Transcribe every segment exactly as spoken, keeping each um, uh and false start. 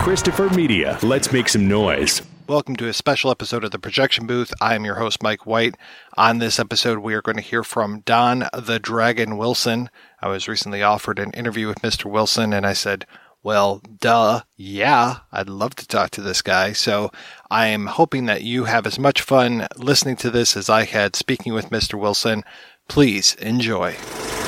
Christopher Media. Let's make some noise. Welcome to a special episode of The Projection Booth. I am your host, Mike White. On this episode, we are going to hear from Don the Dragon Wilson. I was recently offered an interview with Mister Wilson, and I said, well, duh, yeah, I'd love to talk to this guy. So I am hoping that you have as much fun listening to this as I had speaking with Mister Wilson. Please enjoy.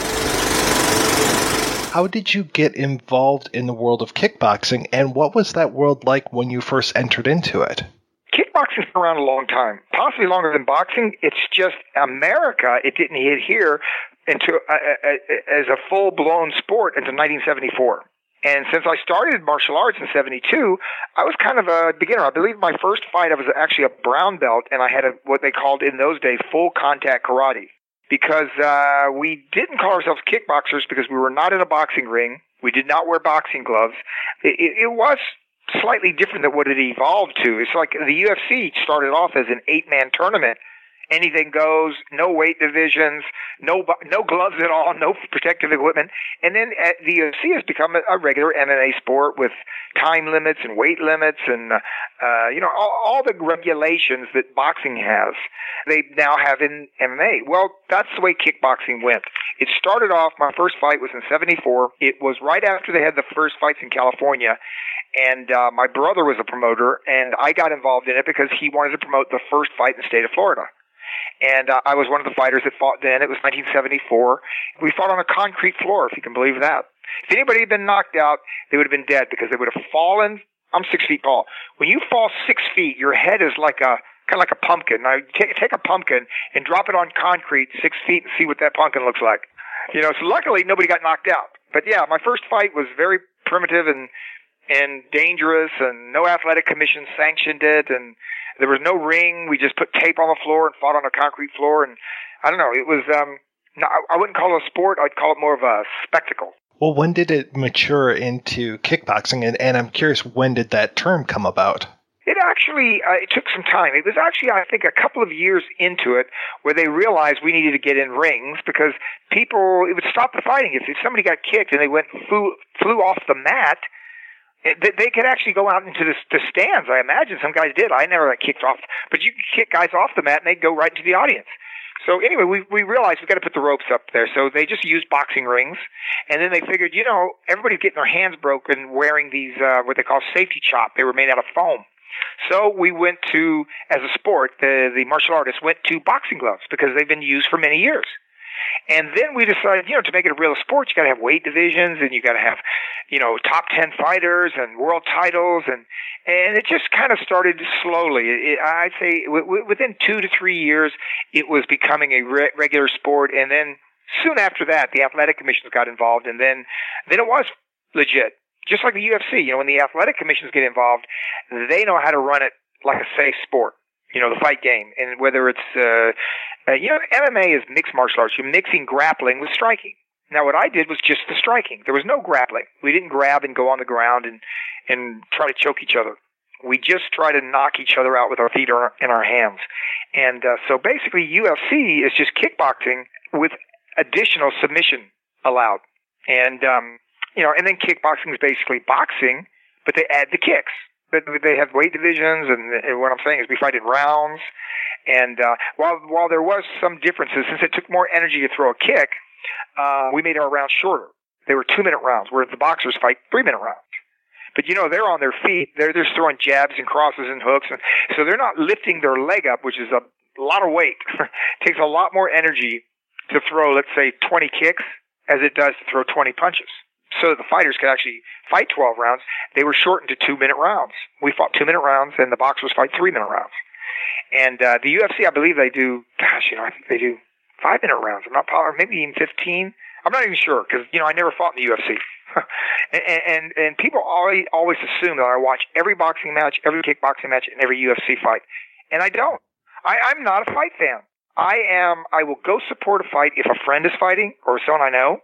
How did you get involved in the world of kickboxing, and what was that world like when you first entered into it? Kickboxing's been around a long time, possibly longer than boxing. It's just America, it didn't hit here into uh, uh, as a full-blown sport until nineteen seventy-four. And since I started martial arts in seventy-two, I was kind of a beginner. I believe my first fight, I was actually a brown belt, and I had a, what they called in those days full contact karate. Because uh, we didn't call ourselves kickboxers because we were not in a boxing ring. We did not wear boxing gloves. It, it, it was slightly different than what it evolved to. It's like the U F C started off as an eight-man tournament. Anything goes, no weight divisions, no no gloves at all, no protective equipment. And then uh, the U F C has become a, a regular M M A sport with time limits and weight limits and, uh, you know, all, all the regulations that boxing has, they now have in M M A. Well, that's the way kickboxing went. It started off, my first fight was in seventy-four. It was right after they had the first fights in California. And uh, my brother was a promoter, and I got involved in it because he wanted to promote the first fight in the state of Florida. And uh, I was one of the fighters that fought then. It was nineteen seventy-four. We fought on a concrete floor, if you can believe that. If anybody had been knocked out, they would have been dead because they would have fallen. I'm six feet tall. When you fall six feet, your head is like a kind of like a pumpkin. Now, take, take a pumpkin and drop it on concrete six feet and see what that pumpkin looks like. You know, so luckily nobody got knocked out. But yeah, my first fight was very primitive and and dangerous, and no athletic commission sanctioned it, and there was no ring. We just put tape on the floor and fought on a concrete floor, and I don't know. It was, um, no, I wouldn't call it a sport. I'd call it more of a spectacle. Well, when did it mature into kickboxing, and, and I'm curious, when did that term come about? It actually, uh, it took some time. It was actually, I think, a couple of years into it where they realized we needed to get in rings because people, it would stop the fighting. If, if somebody got kicked and they went flew, flew off the mat, they could actually go out into the, the stands. I imagine some guys did. I never got kicked off, but you could kick guys off the mat and they'd go right into the audience. So anyway, we we realized we've got to put the ropes up there. So they just used boxing rings, and then they figured, you know, everybody's getting their hands broken wearing these uh, what they call safety chop. They were made out of foam. So we went to, as a sport, the the martial artists went to boxing gloves because they've been used for many years. And then we decided, you know, to make it a real sport, you got to have weight divisions, and you got to have, you know, top ten fighters and world titles, and and it just kind of started slowly. It, I'd say w- w- within two to three years, it was becoming a re- regular sport, and then soon after that, the athletic commissions got involved, and then then it was legit, just like the U F C. You know, when the athletic commissions get involved, they know how to run it like a safe sport. You know, the fight game, and whether it's, uh, uh, you know, M M A is mixed martial arts. You're mixing grappling with striking. Now, what I did was just the striking. There was no grappling. We didn't grab and go on the ground and, and try to choke each other. We just try to knock each other out with our feet or in our hands. And uh, so basically, U F C is just kickboxing with additional submission allowed. And, um, you know, and then kickboxing is basically boxing, but they add the kicks. But they have weight divisions, and, and what I'm saying is we fight in rounds. And uh, while while there was some differences, since it took more energy to throw a kick, uh, we made our rounds shorter. They were two-minute rounds, where the boxers fight three-minute rounds. But, you know, they're on their feet. They're, they're throwing jabs and crosses and hooks. And so they're not lifting their leg up, which is a lot of weight. It takes a lot more energy to throw, let's say, twenty kicks as it does to throw twenty punches. So the fighters could actually fight twelve rounds. They were shortened to two-minute rounds. We fought two-minute rounds, and the boxers fight three-minute rounds. And uh, the U F C, I believe they do, gosh, you know, I think they do five-minute rounds. I'm not positive, maybe even fifteen. I'm not even sure, because, you know, I never fought in the U F C. and, and and people always, always assume that I watch every boxing match, every kickboxing match, and every U F C fight. And I don't. I, I'm not a fight fan. I am, I will go support a fight if a friend is fighting or someone I know.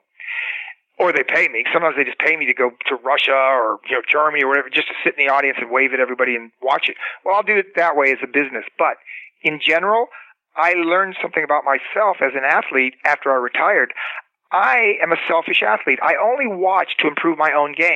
Or they pay me. Sometimes they just pay me to go to Russia or, you know, Germany or whatever, just to sit in the audience and wave at everybody and watch it. Well, I'll do it that way as a business. But in general, I learned something about myself as an athlete after I retired. I am a selfish athlete. I only watch to improve my own game.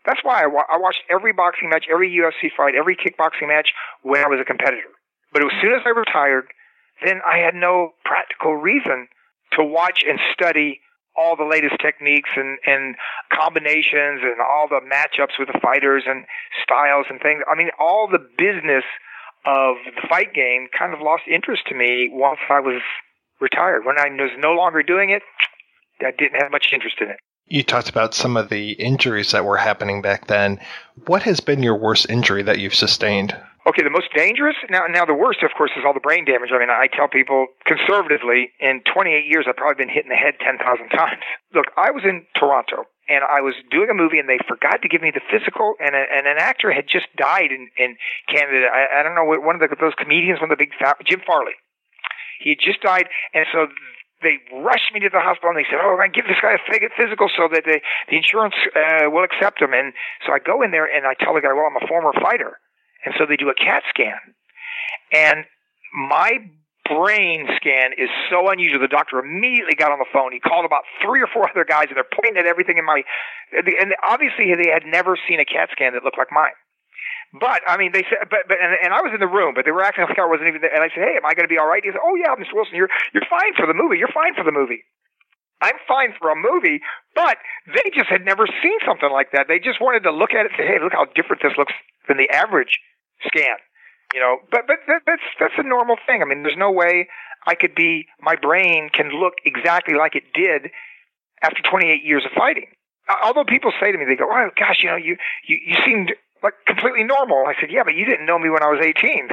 That's why I, wa- I watched every boxing match, every U F C fight, every kickboxing match when I was a competitor. But as soon as I retired, then I had no practical reason to watch and study all the latest techniques and, and combinations and all the matchups with the fighters and styles and things. I mean, all the business of the fight game kind of lost interest to me once I was retired. When I was no longer doing it, I didn't have much interest in it. You talked about some of the injuries that were happening back then. What has been your worst injury that you've sustained? Okay, the most dangerous? Now, now the worst, of course, is all the brain damage. I mean, I tell people conservatively, in twenty-eight years, I've probably been hit in the head ten thousand times. Look, I was in Toronto, and I was doing a movie, and they forgot to give me the physical, and, a, and an actor had just died in, in Canada. I, I don't know, one of the, those comedians, one of the big, fat, Jim Farley. He had just died, and so they rushed me to the hospital, and they said, oh, we're going to give this guy a physical so that the, the insurance uh, will accept him. And so I go in there, and I tell the guy, well, I'm a former fighter. And so they do a CAT scan. And my brain scan is so unusual. The doctor immediately got on the phone. He called about three or four other guys, and they're pointing at everything in my... And obviously they had never seen a CAT scan that looked like mine. But, I mean, they said... But, but and, and I was in the room, but they were acting like I wasn't even there. And I said, hey, am I going to be all right? He said, oh, yeah, Mister Wilson, you're, you're fine for the movie. You're fine for the movie. I'm fine for a movie, but they just had never seen something like that. They just wanted to look at it and say, hey, look how different this looks than the average scan, you know, but but that, that's that's a normal thing. I mean, there's no way I could be. My brain can look exactly like it did after twenty-eight years of fighting. Although people say to me, they go, "Oh gosh, you know, you you, you seemed like completely normal." I said, "Yeah, but you didn't know me when I was eighteen."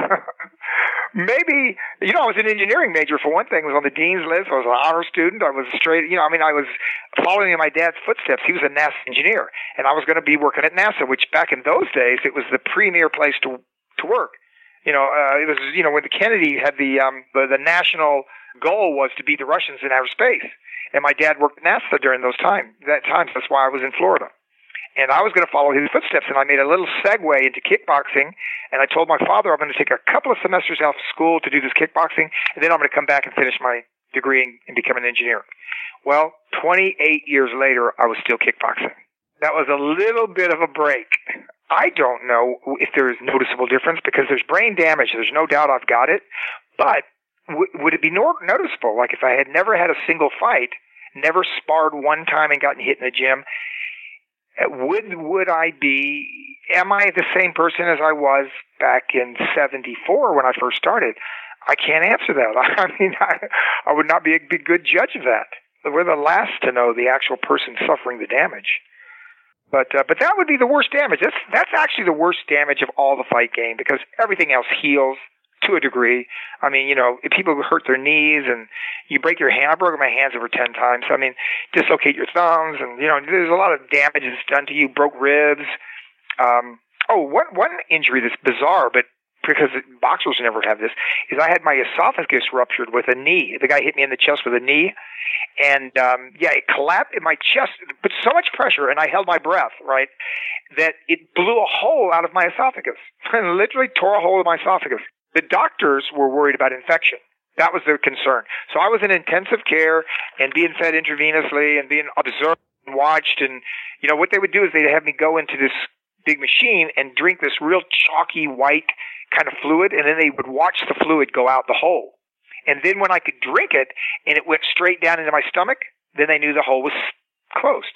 Maybe, you know, I was an engineering major for one thing. I was on the dean's list. I was an honor student. I was straight, you know, I mean, I was following in my dad's footsteps. He was a NASA engineer, and I was going to be working at NASA, which back in those days, it was the premier place to to work. You know, uh, it was, you know, when the Kennedy had the, um, the, the national goal was to beat the Russians in outer space. And my dad worked at NASA during those time, that times. That's why I was in Florida. And I was going to follow his footsteps, and I made a little segue into kickboxing, and I told my father I'm going to take a couple of semesters out of school to do this kickboxing, and then I'm going to come back and finish my degree and, and become an engineer. Well, twenty-eight years later, I was still kickboxing. That was a little bit of a break. I don't know if there is noticeable difference because there's brain damage. There's no doubt I've got it. But w- would it be no- noticeable? Like if I had never had a single fight, never sparred one time and gotten hit in the gym, would would I be, am I the same person as I was back in seventy-four when I first started? I can't answer that. I mean, I, I would not be a big, good judge of that. We're the last to know the actual person suffering the damage. But uh, but that would be the worst damage. That's that's actually the worst damage of all the fight game because everything else heals to a degree. I mean, you know, if people hurt their knees and you break your hand, I broke my hands over ten times. I mean, dislocate your thumbs, and you know, there's a lot of damage that's done to you. Broke ribs. Um, oh, one one injury that's bizarre, but because boxers never have this, is I had my esophagus ruptured with a knee. The guy hit me in the chest with a knee, and um, yeah, it collapsed in my chest, put so much pressure, and I held my breath, right, that it blew a hole out of my esophagus. And literally tore a hole in my esophagus. The doctors were worried about infection. That was their concern. So I was in intensive care and being fed intravenously and being observed and watched. And, you know, what they would do is they'd have me go into this big machine and drink this real chalky white kind of fluid, and then they would watch the fluid go out the hole. And then when I could drink it and it went straight down into my stomach, then they knew the hole was closed.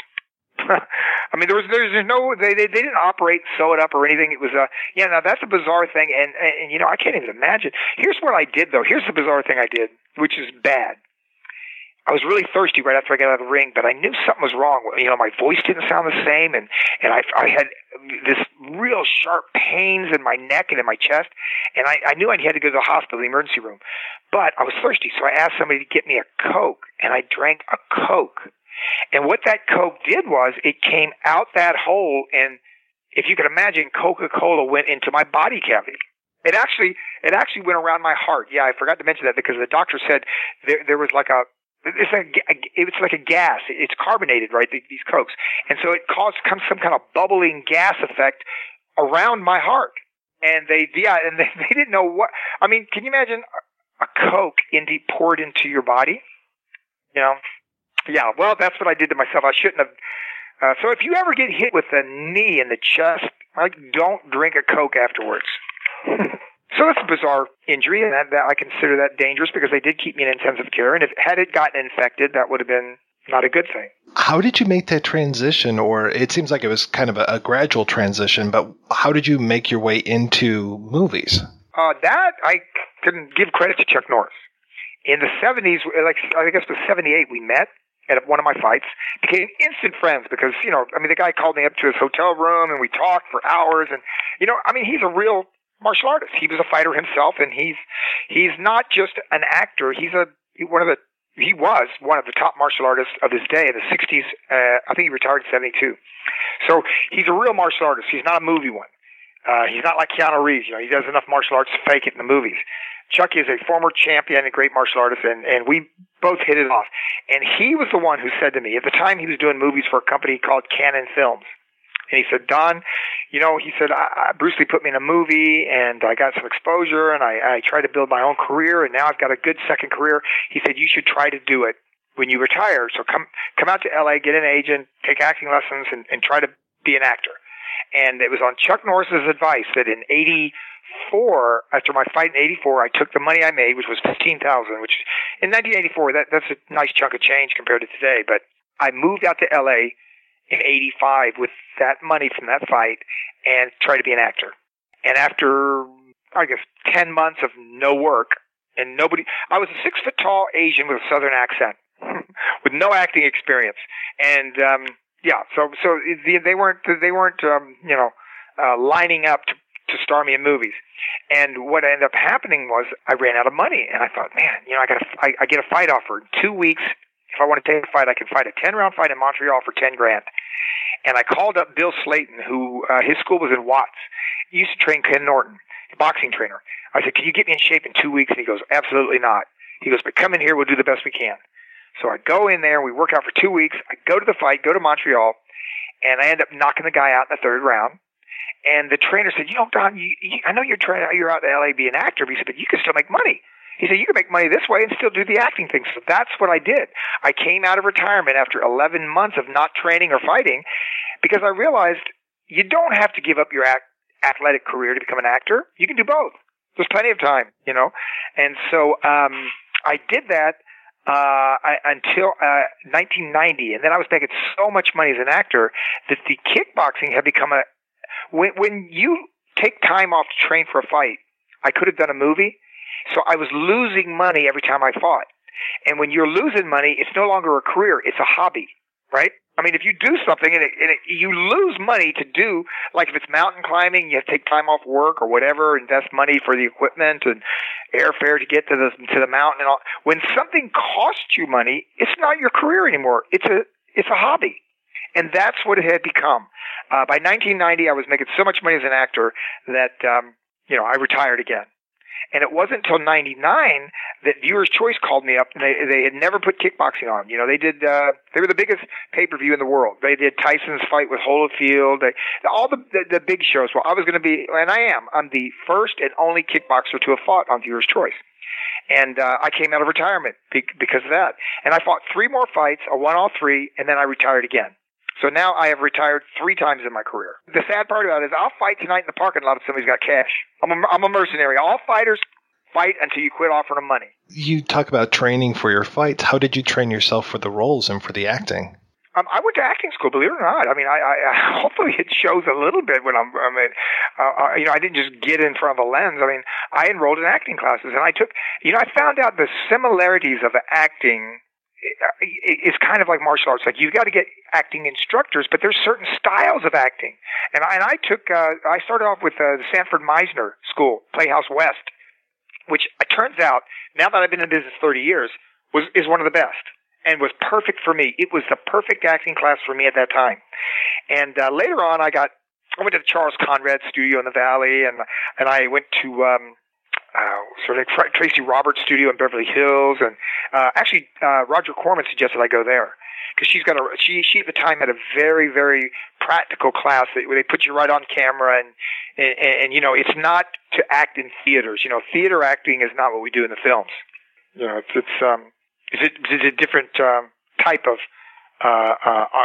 I mean, there was there's no they, they they didn't operate, sew it up or anything. It was a yeah. Now that's a bizarre thing, and, and and you know I can't even imagine. Here's what I did though. Here's the bizarre thing I did, which is bad. I was really thirsty right after I got out of the ring, but I knew something was wrong. You know, my voice didn't sound the same, and and I I had this real sharp pains in my neck and in my chest, and I I knew I had to go to the hospital, the emergency room, but I was thirsty, so I asked somebody to get me a Coke, and I drank a Coke. And what that Coke did was it came out that hole, and if you can imagine, Coca-Cola went into my body cavity. It actually it actually went around my heart. Yeah, I forgot to mention that because the doctor said there there was like a it's like a, it's like a gas. It's carbonated, right? These Cokes, and so it caused some kind of bubbling gas effect around my heart. And they yeah, and they, they didn't know what. I mean, can you imagine a Coke into, poured into your body? You know. Yeah, well, that's what I did to myself. I shouldn't have Uh, so if you ever get hit with a knee in the chest, like, don't drink a Coke afterwards. So that's a bizarre injury, and that, that I consider that dangerous because they did keep me in intensive care. And if had it gotten infected, that would have been not a good thing. How did you make that transition? Or it seems like it was kind of a, a gradual transition, but how did you make your way into movies? Uh, that I can give credit to Chuck Norris. In the seventies, like I guess it was seventy-eight, we met at one of my fights, became instant friends because, you know, I mean, the guy called me up to his hotel room and we talked for hours. And, you know, I mean, he's a real martial artist. He was a fighter himself, and he's he's not just an actor. He's a one of the he was one of the top martial artists of his day in the sixties. Uh, I think he retired in seventy-two. So he's a real martial artist. He's not a movie one. Uh, he's not like Keanu Reeves. You know, he does enough martial arts to fake it in the movies. Chuck is a former champion and great martial artist, and, and we both hit it off. And he was the one who said to me, at the time he was doing movies for a company called Canon Films. And he said, Don, you know, he said, I, I, Bruce Lee put me in a movie, and I got some exposure, and I, I tried to build my own career, and now I've got a good second career. He said, you should try to do it when you retire. So come come out to L A, get an agent, take acting lessons, and, and try to be an actor. And it was on Chuck Norris's advice that in eighty-four, after my fight in eighty-four, I took the money I made, which was fifteen thousand dollars, which in nineteen eighty-four, that, that's a nice chunk of change compared to today. But I moved out to L A in eighty-five with that money from that fight and tried to be an actor. And after, I guess, ten months of no work and nobody, I was a six foot tall Asian with a southern accent with no acting experience. And, um, yeah, so, so they weren't, they weren't, um, you know, uh, lining up to, to star me in movies. And what ended up happening was I ran out of money, and I thought, man, you know, I got a, I, I get a fight offer in two weeks. If I want to take a fight, I can fight a ten round fight in Montreal for ten grand. And I called up Bill Slayton, who, uh, his school was in Watts. He used to train Ken Norton, boxing trainer. I said, can you get me in shape in two weeks? And he goes, absolutely not. He goes, but come in here, we'll do the best we can. So I go in there, we work out for two weeks. I go to the fight, go to Montreal, and I end up knocking the guy out in the third round. And the trainer said, you know, Don, you, you, I know you're trying, you're out in L A to be an actor, but he said, but you can still make money. He said, you can make money this way and still do the acting thing. So that's what I did. I came out of retirement after eleven months of not training or fighting because I realized you don't have to give up your act, athletic career to become an actor. You can do both. There's plenty of time, you know. And so um, I did that uh, I, until uh, nineteen ninety. And then I was making so much money as an actor that the kickboxing had become a when, – when you take time off to train for a fight, I could have done a movie. So I was losing money every time I fought. And when you're losing money, it's no longer a career. It's a hobby, right? I mean, if you do something and, it, and it, you lose money to do, like if it's mountain climbing, you have to take time off work or whatever, invest money for the equipment and airfare to get to the to the mountain and all. When something costs you money, it's not your career anymore. It's a it's a hobby. And that's what it had become. Uh, by nineteen ninety, I was making so much money as an actor that, um, you know, I retired again. And it wasn't until ninety-nine that Viewers Choice called me up. And they they had never put kickboxing on. You know, they did. Uh, they were the biggest pay per view in the world. They did Tyson's fight with Holyfield. They, all the, the the big shows. Well, I was going to be, and I am. I'm the first and only kickboxer to have fought on Viewers Choice. And uh, I came out of retirement because of that. And I fought three more fights. I won all three, and then I retired again. So now I have retired three times in my career. The sad part about it is I'll fight tonight in the parking lot if somebody's got cash. I'm a, I'm a mercenary. All fighters fight until you quit offering them money. You talk about training for your fights. How did you train yourself for the roles and for the acting? Um, I went to acting school, believe it or not. I mean, I, I hopefully it shows a little bit when I'm. I mean, uh, you know, I didn't just get in front of a lens. I mean, I enrolled in acting classes, and I took. You know, I found out the similarities of acting is kind of like martial arts. Like, you've got to get acting instructors, but there's certain styles of acting. And I, and I took, uh, I started off with uh, the Sanford Meisner School, Playhouse West, which it turns out, now that I've been in business thirty years, was is one of the best and was perfect for me. It was the perfect acting class for me at that time. And uh, later on, I got, I went to the Charles Conrad studio in the Valley, and and I went to, um, Uh, sort of like Tracy Roberts' studio in Beverly Hills, and uh, actually uh, Roger Corman suggested I go there because she's got a she she at the time had a very very practical class that where they put you right on camera, and, and and you know it's not to act in theaters. You know, theater acting is not what we do in the films. You know, it's it's um it's a, it's a different um, type of uh, uh,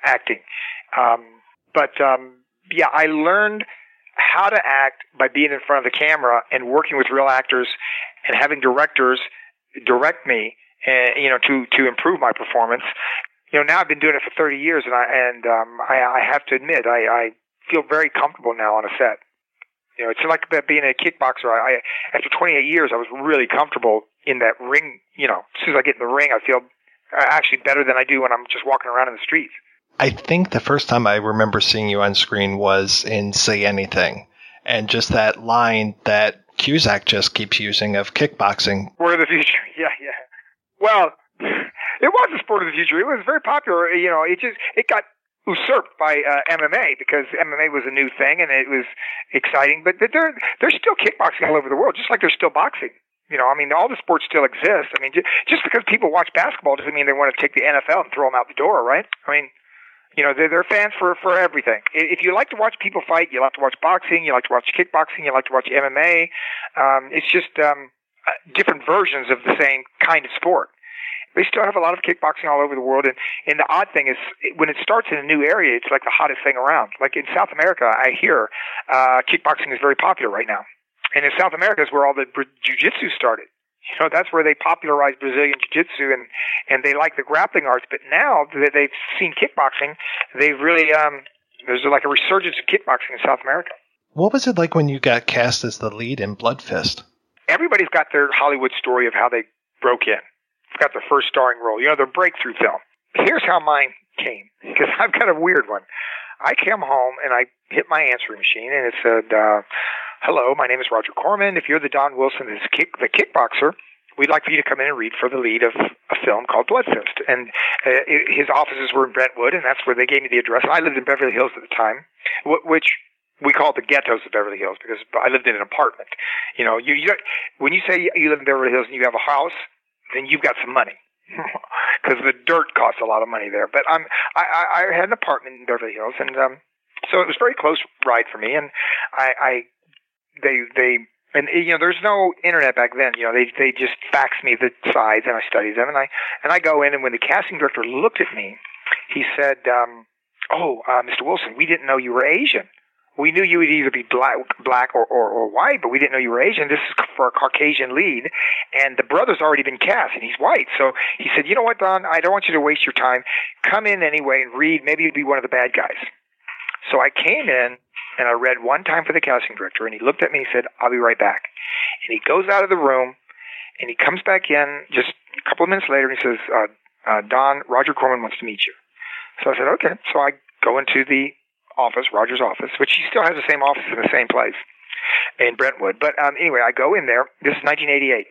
acting. Um, but um, yeah, I learned how to act by being in front of the camera and working with real actors and having directors direct me, uh, you know, to to improve my performance. You know, now I've been doing it for thirty years, and I and um, I, I have to admit, I, I feel very comfortable now on a set. You know, it's like being a kickboxer. I, after twenty-eight years, I was really comfortable in that ring. You know, as soon as I get in the ring, I feel actually better than I do when I'm just walking around in the streets. I think the first time I remember seeing you on screen was in Say Anything, and just that line that Cusack just keeps using of kickboxing. Sport of the future. Yeah, yeah. Well, it was a sport of the future. It was very popular. You know, it just it got usurped by uh, M M A because M M A was a new thing and it was exciting. But there, there's still kickboxing all over the world, just like there's still boxing. You know, I mean, all the sports still exist. I mean, just because people watch basketball doesn't mean they want to take the N F L and throw them out the door, right? I mean, you know, they're, they're fans for, for everything. If you like to watch people fight, you like to watch boxing, you like to watch kickboxing, you like to watch M M A. Um, it's just um, different versions of the same kind of sport. They still have a lot of kickboxing all over the world. And, and the odd thing is, when it starts in a new area, it's like the hottest thing around. Like in South America, I hear uh, kickboxing is very popular right now. And in South America is where all the jiu-jitsu started. You know, that's where they popularized Brazilian jiu-jitsu, and, and they like the grappling arts. But now that they've seen kickboxing, they've really, um, there's like a resurgence of kickboxing in South America. What was it like when you got cast as the lead in Blood Fist? Everybody's got their Hollywood story of how they broke in. Got their first starring role, you know, their breakthrough film. Here's how mine came, because I've got a weird one. I came home and I hit my answering machine, and it said, uh, hello, my name is Roger Corman. If you're the Don Wilson, this kick, the kickboxer, we'd like for you to come in and read for the lead of a film called Blood Fist. And uh, it, his offices were in Brentwood, and that's where they gave me the address. I lived in Beverly Hills at the time, which we called the ghettos of Beverly Hills, because I lived in an apartment. You know, you, you when you say you live in Beverly Hills and you have a house, then you've got some money, because the dirt costs a lot of money there. But I'm, I, I had an apartment in Beverly Hills, and um, so it was a very close ride for me. And I, I, they, they, and you know, there's no internet back then. You know, they, they just faxed me the sides, and I studied them. And I, and I go in, and when the casting director looked at me, he said, um, "Oh, uh, Mister Wilson, we didn't know you were Asian. We knew you would either be black, black or, or, or white, but we didn't know you were Asian. This is for a Caucasian lead, and the brother's already been cast, and he's white." So he said, "You know what, Don? I don't want you to waste your time. Come in anyway and read. Maybe you'd be one of the bad guys." So I came in, and I read one time for the casting director, and he looked at me and said, "I'll be right back." And he goes out of the room, and he comes back in just a couple of minutes later, and he says, uh, uh, "Don, Roger Corman wants to meet you." So I said, "Okay." So I go into the office, Roger's office, which he still has the same office in the same place in Brentwood. But um, anyway, I go in there. This is nineteen eighty-eight.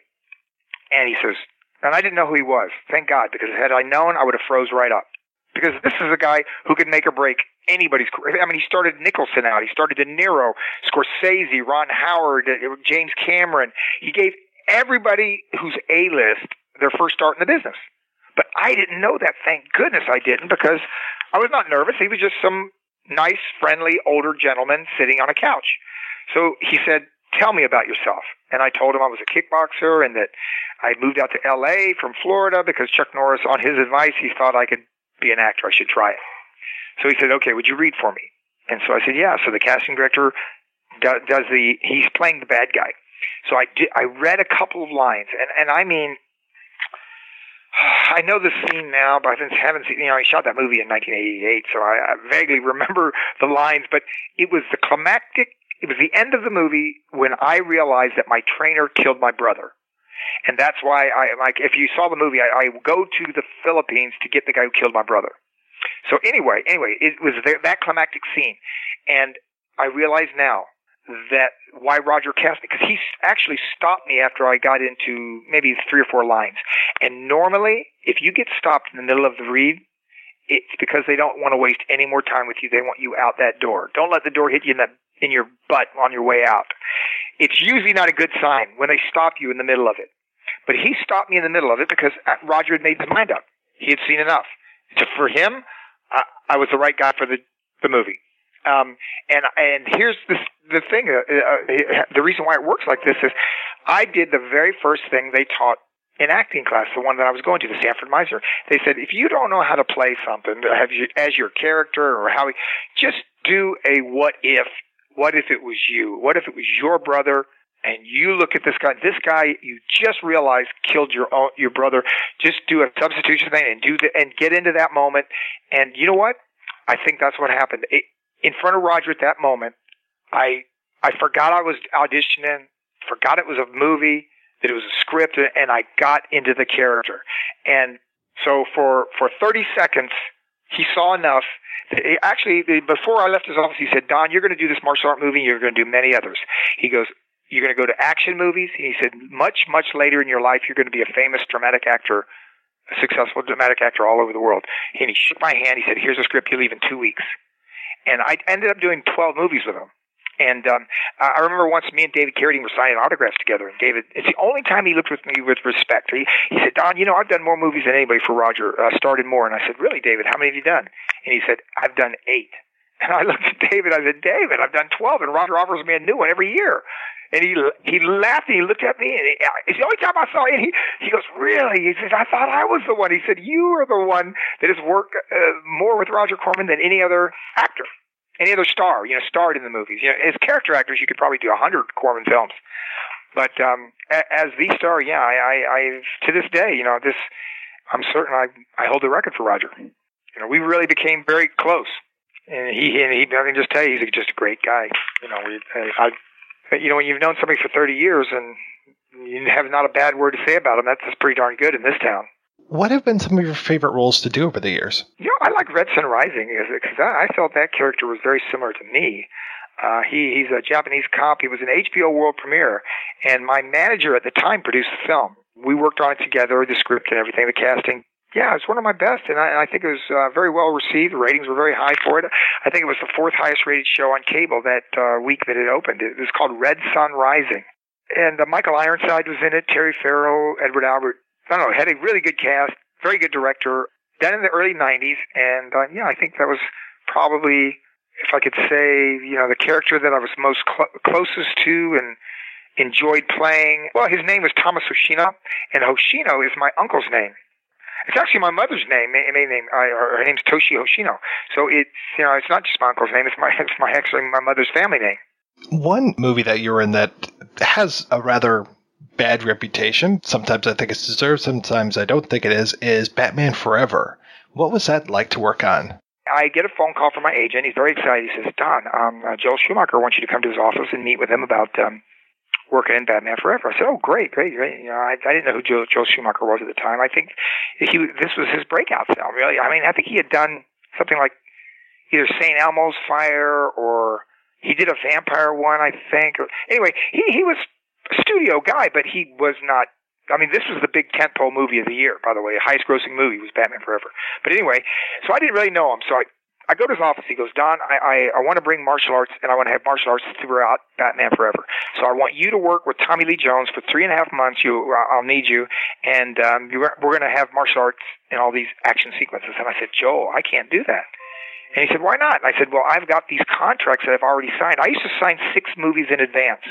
And he says, and I didn't know who he was. Thank God, because had I known, I would have froze right up. Because this is a guy who could make or break anybody's career. I mean, he started Nicholson out. He started De Niro, Scorsese, Ron Howard, James Cameron. He gave everybody who's A-list their first start in the business. But I didn't know that. Thank goodness I didn't, because I was not nervous. He was just some nice, friendly, older gentleman sitting on a couch. So he said, "Tell me about yourself." And I told him I was a kickboxer and that I moved out to L A from Florida because Chuck Norris, on his advice, he thought I could be an actor. I should try it. So he said, "Okay, would you read for me?" And so I said, "Yeah." So the casting director does, does the, he's playing the bad guy. So I did, I read a couple of lines, and, and I mean, I know the scene now, but I haven't seen, you know, I shot that movie in nineteen eighty-eight, so I, I vaguely remember the lines, but it was the climactic, it was the end of the movie when I realized that my trainer killed my brother. And that's why I, like, if you saw the movie, I, I go to the Philippines to get the guy who killed my brother. So anyway, anyway, it was there, that climactic scene. And I realize now that why Roger cast me, because he actually stopped me after I got into maybe three or four lines. And normally, if you get stopped in the middle of the read, it's because they don't want to waste any more time with you. They want you out that door. Don't let the door hit you in the in your butt on your way out. It's usually not a good sign when they stop you in the middle of it. But he stopped me in the middle of it because Roger had made his mind up. He had seen enough. So for him, I, I was the right guy for the, the movie. Um, and and here's the the thing. Uh, uh, the reason why it works like this is I did the very first thing they taught in acting class, the one that I was going to, the Sanford Meisner. They said, if you don't know how to play something have you, as your character or how, just do a what if. What if it was you? What if it was your brother? And you look at this guy, this guy you just realized killed your own, your brother. Just do a substitution thing and do the, and get into that moment. And you know what? I think that's what happened. It, in front of Roger at that moment, I I forgot I was auditioning, forgot it was a movie, that it was a script, and I got into the character. And so for for thirty seconds, he saw enough. Actually, before I left his office, he said, Don, you're going to do this martial art movie, and you're going to do many others. He goes, you're going to go to action movies. And he said, much, much later in your life, you're going to be a famous dramatic actor, a successful dramatic actor all over the world. And he shook my hand. He said, here's a script. You leave in two weeks. And I ended up doing twelve movies with him. And um, I remember once me and David Carradine were signing autographs together. And David, it's the only time he looked with me with respect. He, he said, Don, you know, I've done more movies than anybody for Roger, uh, starred in more. And I said, really, David, how many have you done? And he said, I've done eight. And I looked at David, I said, David, I've done twelve, and Roger offers me a new one every year. And he he laughed, and he looked at me, and he, it's the only time I saw him. He, he goes, really? He says, I thought I was the one. He said, you are the one that has worked uh, more with Roger Corman than any other actor. Any other star, you know, starred in the movies. You know, as character actors, you could probably do a hundred Corman films, but um, as the star, yeah, I, I, I, to this day, you know, this, I'm certain I, I hold the record for Roger. You know, we really became very close, and he, and he, I can just tell you, he's just a great guy. You know, we, I, I, you know, when you've known somebody for thirty years and you have not a bad word to say about him, that's, that's pretty darn good in this town. What have been some of your favorite roles to do over the years? You know, I like Red Sun Rising because I felt that character was very similar to me. Uh, he, he's a Japanese cop. He was an H B O world premiere, and my manager at the time produced the film. We worked on it together, the script and everything, the casting. Yeah, it was one of my best, and I, I think it was uh, very well received. The ratings were very high for it. I think it was the fourth highest rated show on cable that uh, week that it opened. It was called Red Sun Rising. And uh, Michael Ironside was in it, Terry Farrell, Edward Albert. I don't know, had a really good cast, very good director, done in the early nineties, and uh, yeah, I think that was probably, if I could say, you know, the character that I was most cl- closest to and enjoyed playing. Well, his name was Thomas Hoshino, and Hoshino is my uncle's name. It's actually my mother's name, main name. Uh, her name's Toshi Hoshino. So it's, you know, it's not just my uncle's name. It's my, it's my actually my mother's family name. One movie that you were in that has a rather bad reputation, sometimes I think it's deserved, sometimes I don't think it is, is Batman Forever. What was that like to work on? I get a phone call from my agent. He's very excited. He says, Don, um, uh, Joel Schumacher wants you to come to his office and meet with him about um, working in Batman Forever. I said, oh, great, great, great. You know, I, I didn't know who Joel, Joel Schumacher was at the time. I think he this was his breakout film, really. I mean, I think he had done something like either Saint Elmo's Fire, or he did a vampire one, I think. Or, anyway, he, he was a studio guy, but he was not. I mean, this was the big tentpole movie of the year, by the way. The highest grossing movie was Batman Forever. But anyway, so I didn't really know him. So I, I go to his office. He goes, Don, I, I, I want to bring martial arts, and I want to have martial arts throughout Batman Forever. So I want you to work with Tommy Lee Jones for three and a half months. You, I'll need you, and um, you're, we're going to have martial arts in all these action sequences. And I said, Joel, I can't do that. And he said, why not? And I said, well, I've got these contracts that I've already signed. I used to sign six movies in advance.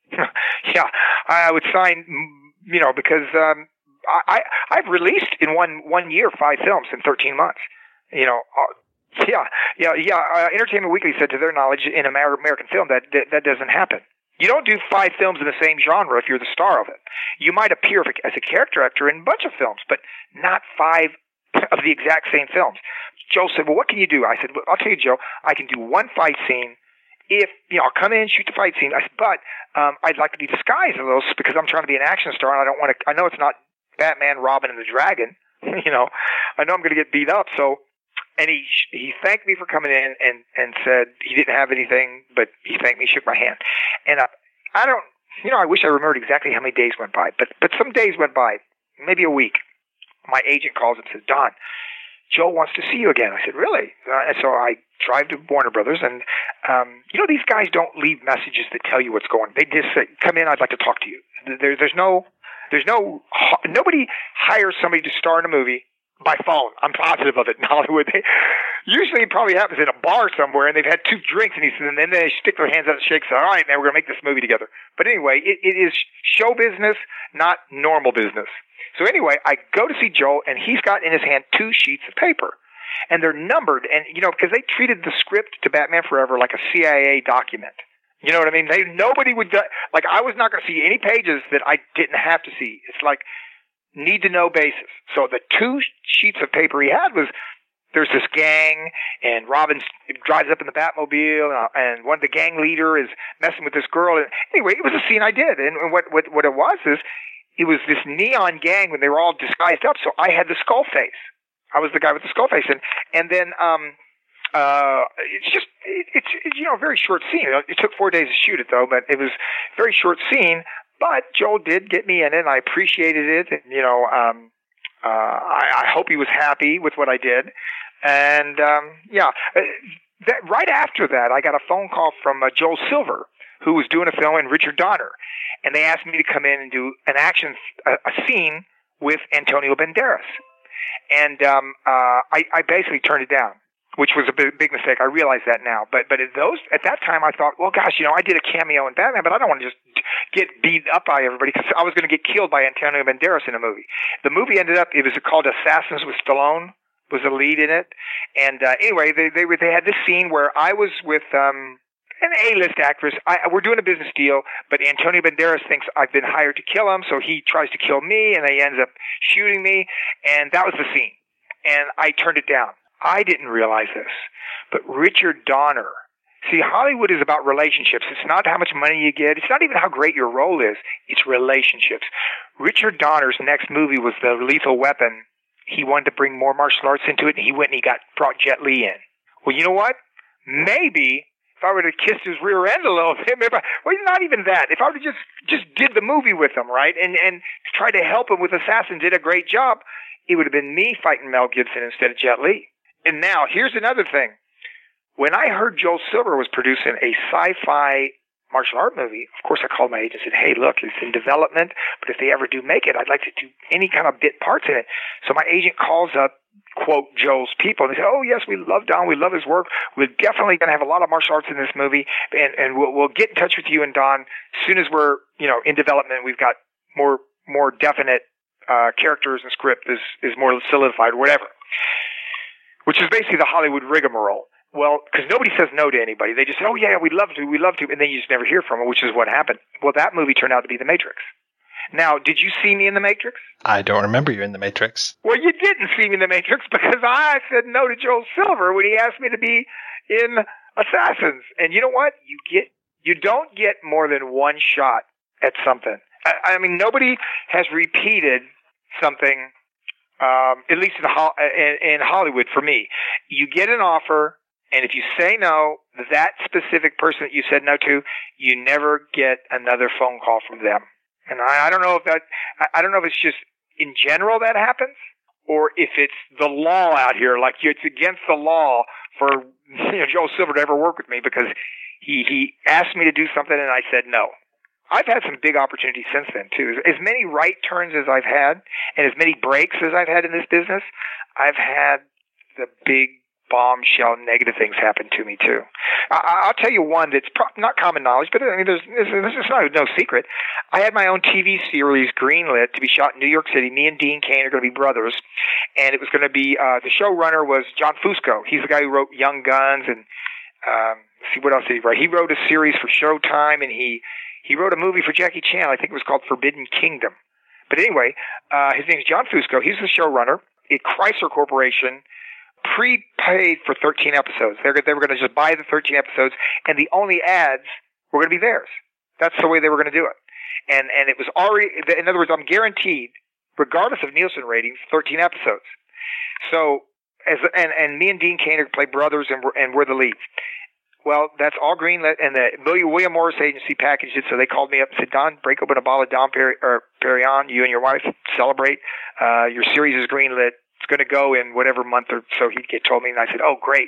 Yeah, I would sign, you know, because um, I, I I've released in one one year five films in thirteen months. You know, uh, yeah, yeah, yeah. Uh, Entertainment Weekly said, to their knowledge, in American film, that, that that doesn't happen. You don't do five films in the same genre if you're the star of it. You might appear as a character actor in a bunch of films, but not five of the exact same films. Joe said, well, what can you do? I said, well, I'll tell you, Joe, I can do one fight scene. If, you know, I'll come in, shoot the fight scene. I said, but um, I'd like to be disguised a little because I'm trying to be an action star, and I don't want to, I know it's not Batman, Robin, and the Dragon. You know, I know I'm going to get beat up. So, and he he thanked me for coming in and, and said he didn't have anything, but he thanked me, shook my hand. And I, I don't, you know, I wish I remembered exactly how many days went by, but, but some days went by, maybe a week. My agent calls and says, Don, Joe wants to see you again. I said, really? Uh, and so I drive to Warner Brothers, and, um, you know, these guys don't leave messages that tell you what's going on. They just say, come in, I'd like to talk to you. There, there's no, there's no, nobody hires somebody to star in a movie by phone. I'm positive of it in Hollywood. They, usually it probably happens in a bar somewhere, and they've had two drinks, and, he says, and then they stick their hands out and shake, say, all right, man, we're going to make this movie together. But anyway, it, it is show business, not normal business. So anyway, I go to see Joel, and he's got in his hand two sheets of paper. And they're numbered, and, you know, because they treated the script to Batman Forever like a C I A document. You know what I mean? They Nobody would, like, I was not going to see any pages that I didn't have to see. It's like need-to-know basis. So the two sheets of paper he had was, there's this gang, and Robin drives up in the Batmobile, uh, and one of the gang leader is messing with this girl. And anyway, it was a scene I did, and what, what, what it was is, it was this neon gang when they were all disguised up, so I had the skull face. I was the guy with the skull face, and and then um, uh, it's just it, it's it, you know a very short scene. It took four days to shoot it though, but it was a very short scene. But Joel did get me in it, and I appreciated it. And, you know, um, uh, I, I hope he was happy with what I did, and um, yeah. That, right after that, I got a phone call from uh, Joel Silver, who was doing a film, and Richard Donner, and they asked me to come in and do an action a, a scene with Antonio Banderas. And um, uh, I, I basically turned it down, which was a big, big mistake. I realize that now. But but at those at that time, I thought, well, gosh, you know, I did a cameo in Batman, but I don't want to just get beat up by everybody because I was going to get killed by Antonio Banderas in a movie. The movie ended up, it was called Assassins with Stallone, was the lead in it. And uh, anyway, they they were, they had this scene where I was with um, an A-list actress. I, we're doing a business deal, but Antonio Banderas thinks I've been hired to kill him, so he tries to kill me, and he ends up shooting me, and that was the scene. And I turned it down. I didn't realize this, but Richard Donner, see, Hollywood is about relationships. It's not how much money you get. It's not even how great your role is. It's relationships. Richard Donner's next movie was The Lethal Weapon. He wanted to bring more martial arts into it, and he went and he got brought Jet Li in. Well, you know what? Maybe if I would have kissed his rear end a little bit, maybe I, well, not even that. If I would have just, just did the movie with him, right, and and tried to help him with Assassin, did a great job, it would have been me fighting Mel Gibson instead of Jet Li. And now, here's another thing. When I heard Joel Silver was producing a sci-fi martial art movie, of course I called my agent and said, hey, look, it's in development, but if they ever do make it, I'd like to do any kind of bit parts in it. So my agent calls up, quote, Joel's people, and they say, oh, yes, we love Don, we love his work, we're definitely going to have a lot of martial arts in this movie, and, and we'll, we'll get in touch with you and Don as soon as we're, you know, in development, we've got more more definite uh, characters and script is, is more solidified, whatever, which is basically the Hollywood rigmarole. Well, because nobody says no to anybody. They just say, oh, yeah, we'd love to, we'd love to, and then you just never hear from them, which is what happened. Well, that movie turned out to be The Matrix. Now, did you see me in The Matrix? I don't remember you in The Matrix. Well, you didn't see me in The Matrix because I said no to Joel Silver when he asked me to be in Assassins. And you know what? You get, you don't get more than one shot at something. I, I mean, nobody has repeated something, um, at least in, in, in Hollywood for me. You get an offer, and if you say no, that specific person that you said no to, you never get another phone call from them. And I, I don't know if that, I don't know if it's just in general that happens, or if it's the law out here. Like it's against the law for you know, Joel Silver to ever work with me because he, he asked me to do something and I said no. I've had some big opportunities since then too. As many right turns as I've had, and as many breaks as I've had in this business, I've had the big bombshell negative things happen to me too. I, I'll tell you one that's pro- not common knowledge, but I mean, there's, this is no, no secret. I had my own T V series greenlit to be shot in New York City. Me and Dean Cain are going to be brothers, and it was going to be uh, the showrunner was John Fusco. He's the guy who wrote Young Guns and um, let's see what else did he write. He wrote a series for Showtime, and he he wrote a movie for Jackie Chan. I think it was called Forbidden Kingdom. But anyway, uh, his name is John Fusco. He's the showrunner. At Chrysler Corporation prepaid for thirteen episodes. They were, they were going to just buy the thirteen episodes, and the only ads were going to be theirs. That's the way they were going to do it. And and it was already, in other words, I'm guaranteed, regardless of Nielsen ratings, thirteen episodes. So, as and, and me and Dean Cain play brothers, and we're, and we're the leads. Well, that's all greenlit, and the William Morris agency packaged it, so they called me up and said, Don, break open a bottle of Dom Peri- or Perignon, you and your wife celebrate. Uh, your series is greenlit. It's going to go in whatever month or so he get told me, and I said, oh, great.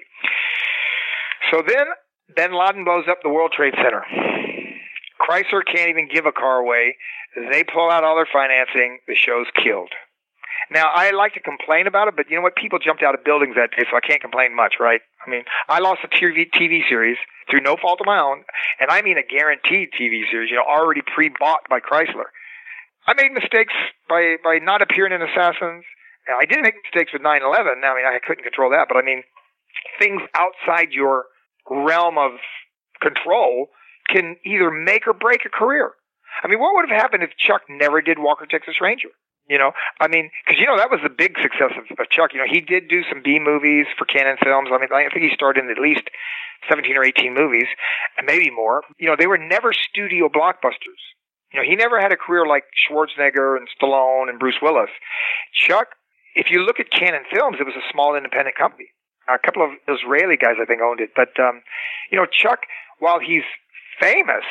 So then Bin Laden blows up the World Trade Center. Chrysler can't even give a car away. They pull out all their financing. The show's killed. Now, I like to complain about it, but you know what? People jumped out of buildings that day, so I can't complain much, right? I mean, I lost a T V, T V series through no fault of my own, and I mean a guaranteed T V series, you know, already pre-bought by Chrysler. I made mistakes by, by not appearing in Assassins. And I did make mistakes with nine eleven. I mean, I couldn't control that. But, I mean, things outside your realm of control can either make or break a career. I mean, what would have happened if Chuck never did Walker, Texas Ranger? You know, I mean, because, you know, that was the big success of, of Chuck. You know, he did do some B movies for Cannon Films. I mean, I think he starred in at least seventeen or eighteen movies, and maybe more. You know, they were never studio blockbusters. You know, he never had a career like Schwarzenegger and Stallone and Bruce Willis. Chuck, if you look at Cannon Films, it was a small independent company. A couple of Israeli guys, I think, owned it. But, um, you know, Chuck, while he's famous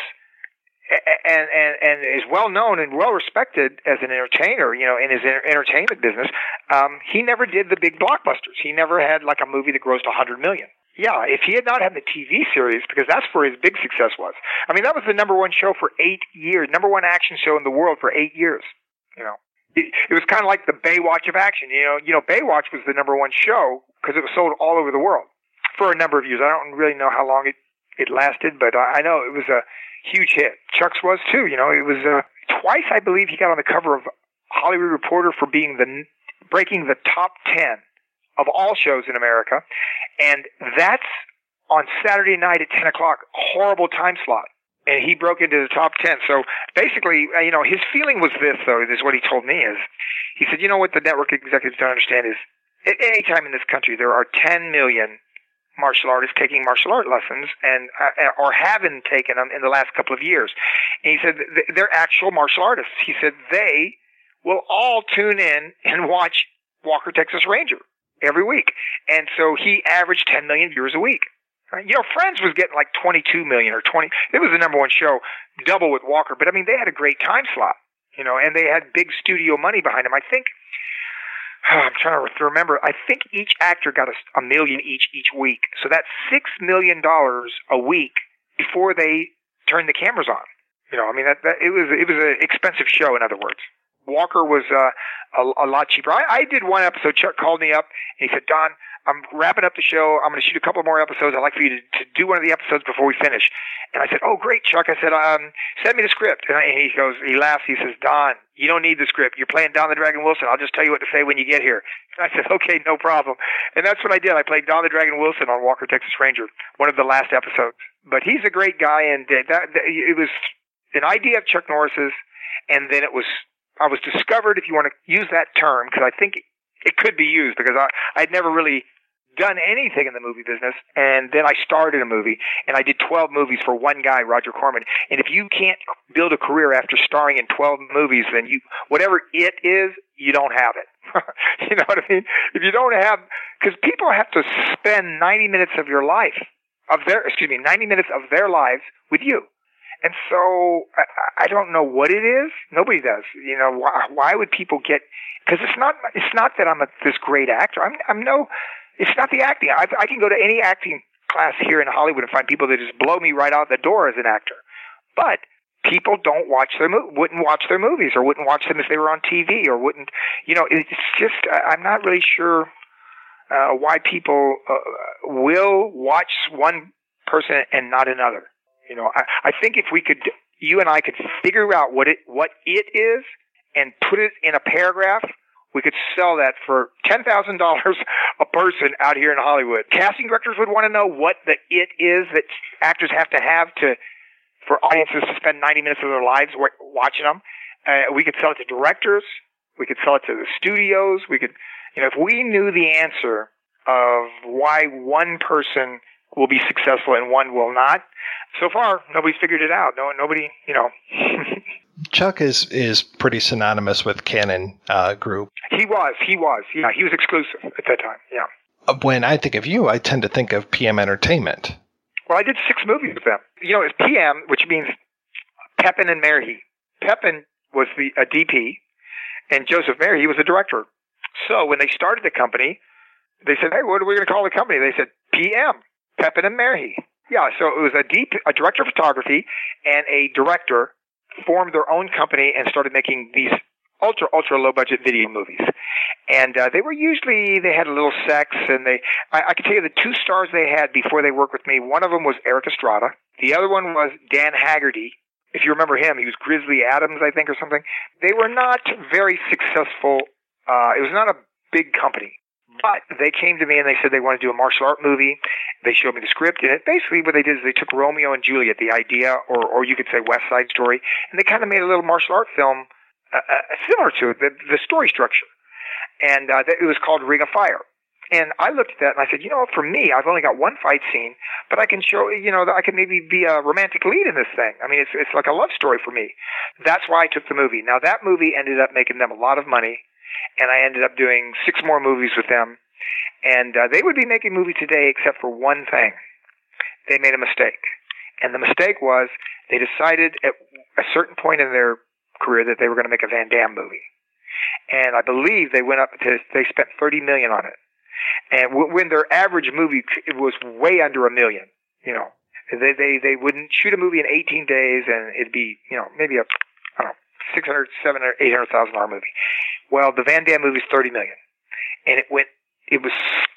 and, and, and is well known and well respected as an entertainer, you know, in his entertainment business, um, he never did the big blockbusters. He never had like a movie that grossed a hundred million. Yeah, if he had not had the T V series, because that's where his big success was. I mean, that was the number one show for eight years, number one action show in the world for eight years. You know, it, it was kind of like the Baywatch of action. You know, you know, Baywatch was the number one show because it was sold all over the world for a number of years. I don't really know how long it it lasted, but I know it was a huge hit. Chuck's was too. You know, it was uh, twice, I believe, he got on the cover of Hollywood Reporter for being the breaking the top ten of all shows in America, and that's on Saturday night at ten o'clock. Horrible time slot, and he broke into the top ten. So basically, you know, his feeling was this, though. This is what he told me: is he said, you know what the network executives don't understand is at any time in this country there are ten million martial artists taking martial art lessons and uh, or haven't taken them in the last couple of years. And he said they're actual martial artists. He said they will all tune in and watch Walker, Texas Ranger every week. And so he averaged ten million viewers a week. You know, Friends was getting like twenty-two million or twenty. It was the number one show, double with Walker. But I mean, they had a great time slot, you know, and they had big studio money behind them. I think, oh, I'm trying to remember, I think each actor got a, a million each each week. So that's six million dollars a week before they turned the cameras on. You know, I mean, that, that it was it was an expensive show, in other words. Walker was uh, a, a lot cheaper. I, I did one episode. Chuck called me up and he said, Don, I'm wrapping up the show. I'm going to shoot a couple more episodes. I'd like for you to, to do one of the episodes before we finish. And I said, oh, great, Chuck. I said, um, send me the script. And, I, and he goes, he laughs. He says, Don, you don't need the script. You're playing Don the Dragon Wilson. I'll just tell you what to say when you get here. And I said, okay, no problem. And that's what I did. I played Don the Dragon Wilson on Walker, Texas Ranger, one of the last episodes. But he's a great guy, and that, that it was an idea of Chuck Norris's, and then it was I was discovered, if you want to use that term, because I think it could be used, because I, I'd never really done anything in the movie business, and then I started a movie, and I did twelve movies for one guy, Roger Corman. And if you can't build a career after starring in twelve movies, then you, whatever it is, you don't have it. You know what I mean? If you don't have, because people have to spend ninety minutes of your life, of their, excuse me, ninety minutes of their lives with you. And so I, I don't know what it is. Nobody does. You know, why, why would people get? Because it's not. It's not that I'm a, this great actor. I'm. I'm no. It's not the acting. I, I can go to any acting class here in Hollywood and find people that just blow me right out the door as an actor. But people don't watch their mo- wouldn't watch their movies, or wouldn't watch them if they were on T V, or wouldn't. You know, it's just. I'm not really sure uh, why people uh, will watch one person and not another. You know, I, I think if we could, you and I could figure out what it what it is and put it in a paragraph, we could sell that for ten thousand dollars a person out here in Hollywood. Casting directors would want to know what the it is that actors have to have to for audiences to spend ninety minutes of their lives watching them. Uh, we could sell it to directors. We could sell it to the studios. We could, you know, if we knew the answer of why one person will be successful and one will not. So far, nobody's figured it out. No, nobody, you know. Chuck is, is pretty synonymous with Cannon uh, Group. He was, he was. Yeah, he was exclusive at that time, yeah. When I think of you, I tend to think of P M Entertainment. Well, I did six movies with them. You know, it's P M, which means Pepin and Merhi. Pepin was the a D P, and Joseph Merhi was the director. So when they started the company, they said, hey, what are we going to call the company? They said, P M. Pepin and Merhi. Yeah, so it was a deep, a director of photography and a director formed their own company and started making these ultra, ultra low budget video movies. And uh, they were usually, they had a little sex, and they, I, I can tell you the two stars they had before they worked with me, one of them was Eric Estrada. The other one was Dan Haggerty. if you remember him, he was Grizzly Adams, I think, or something. They were not very successful. Uh, it was not a big company. But they came to me and they said they wanted to do a martial art movie. They showed me the script. And it, basically what they did is they took Romeo and Juliet, the idea, or, or you could say West Side Story, and they kind of made a little martial art film uh, uh, similar to it, the, the story structure. And uh, it was called Ring of Fire. And I looked at that and I said, you know, for me, I've only got one fight scene, but I can show, you know, that I can maybe be a romantic lead in this thing. I mean, it's it's like a love story for me. That's why I took the movie. Now, that movie ended up making them a lot of money, and I ended up doing six more movies with them. And uh, they would be making movies today except for one thing. They made a mistake. And the mistake was they decided at a certain point in their career that they were going to make a Van Damme movie. And I believe they went up to, they spent thirty million dollars on it. And w- when their average movie it was way under a million, you know, they, they, they wouldn't shoot a movie in eighteen days and it'd be, you know, maybe a, I don't know, six hundred, seven hundred, eight hundred thousand dollars movie. Well, the Van Damme movie is thirty million dollars. And it went, it was,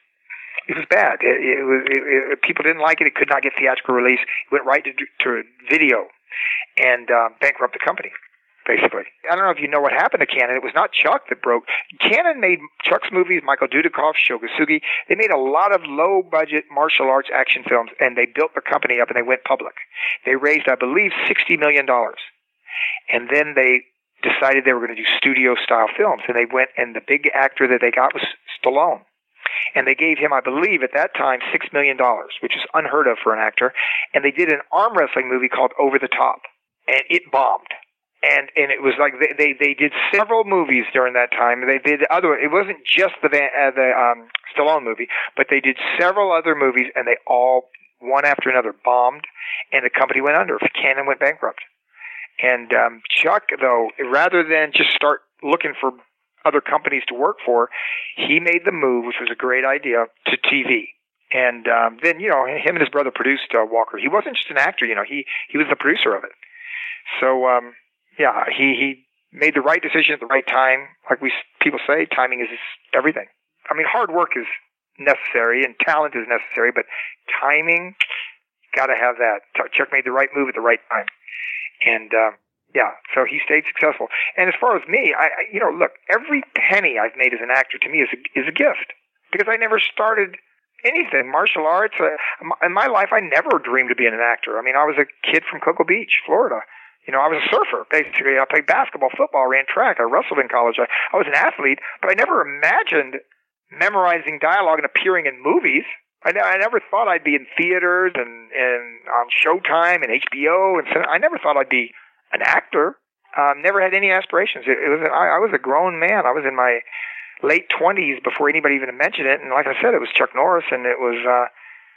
it was bad. It, it was, it, it, people didn't like it. It could not get theatrical release. It went right to, to video and uh, bankrupt the company. Basically. I don't know if you know what happened to Cannon. It was not Chuck that broke. Cannon made Chuck's movies, Michael Dudikoff, Sho Kosugi. They made a lot of low-budget martial arts action films, and they built the company up, and they went public. They raised, I believe, sixty million dollars. And then they decided they were going to do studio-style films, and they went, and the big actor that they got was Stallone. And they gave him, I believe, at that time, six million dollars, which is unheard of for an actor. And they did an arm wrestling movie called Over the Top, and it bombed. And and it was like they, they, they did several movies during that time. They did other. It wasn't just the Van, uh, the um, Stallone movie, but they did several other movies, and they all one after another bombed, and the company went under. Cannon went bankrupt. And um, Chuck, though, rather than just start looking for other companies to work for, he made the move, which was a great idea, to T V. And um, then you know him and his brother produced uh, Walker. He wasn't just an actor, you know. He he was the producer of it. So. Um, Yeah, he, he made the right decision at the right time. Like we people say, timing is everything. I mean, hard work is necessary and talent is necessary, but timing, got to have that. Chuck made the right move at the right time. And, um, yeah, so he stayed successful. And as far as me, I, I you know, look, every penny I've made as an actor to me is a, is a gift because I never started anything. Martial arts, uh, in my life, I never dreamed of being an actor. I mean, I was a kid from Cocoa Beach, Florida. You know, I was a surfer, basically. I played basketball, football, ran track. I wrestled in college. I, I was an athlete, but I never imagined memorizing dialogue and appearing in movies. I, I never thought I'd be in theaters and, and on Showtime and H B O. And I never thought I'd be an actor. Um, never had any aspirations. It, it was I, I was a grown man. I was in my late twenties before anybody even mentioned it. And like I said, it was Chuck Norris, and it was uh,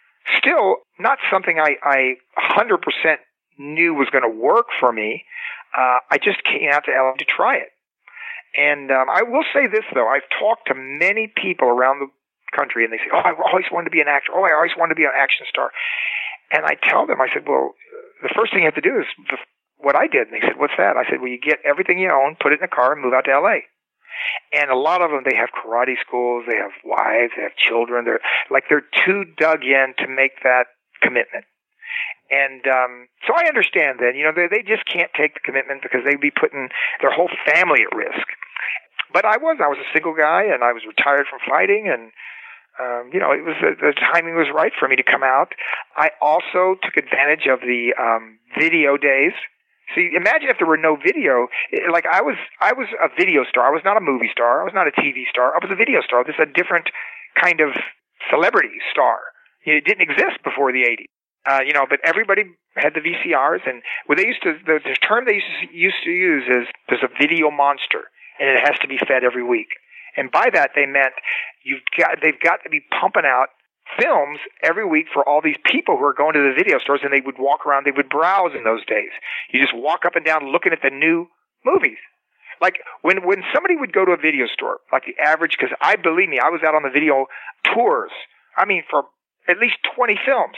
still not something I, I one hundred percent knew was going to work for me. Uh, I just came out to L A to try it. And um, I will say this, though. I've talked to many people around the country, and they say, oh, I always wanted to be an actor. Oh, I always wanted to be an action star. And I tell them, I said, well, the first thing you have to do is the, what I did. And they said, what's that? I said, well, you get everything you own, put it in a car, and move out to L A. And a lot of them, they have karate schools, they have wives, they have children. They're like they're too dug in to make that commitment. And um, so I understand that, you know, they, they just can't take the commitment because they'd be putting their whole family at risk. But I was, I was a single guy, and I was retired from fighting, and, um, you know, it was the timing was right for me to come out. I also took advantage of the um, video days. See, imagine if there were no video. Like I was, I was a video star. I was not a movie star. I was not a T V star. I was a video star. This is a different kind of celebrity star. It didn't exist before the eighties. Uh, you know, but everybody had the V C Rs, and what they used to, the, the term they used to, used to use is there's a video monster, and it has to be fed every week. And by that, they meant you've got, they've got to be pumping out films every week for all these people who are going to the video stores, and they would walk around, they would browse in those days. You just walk up and down looking at the new movies. Like when, when somebody would go to a video store, like the average, because I, believe me, I was out on the video tours, I mean, for at least twenty films.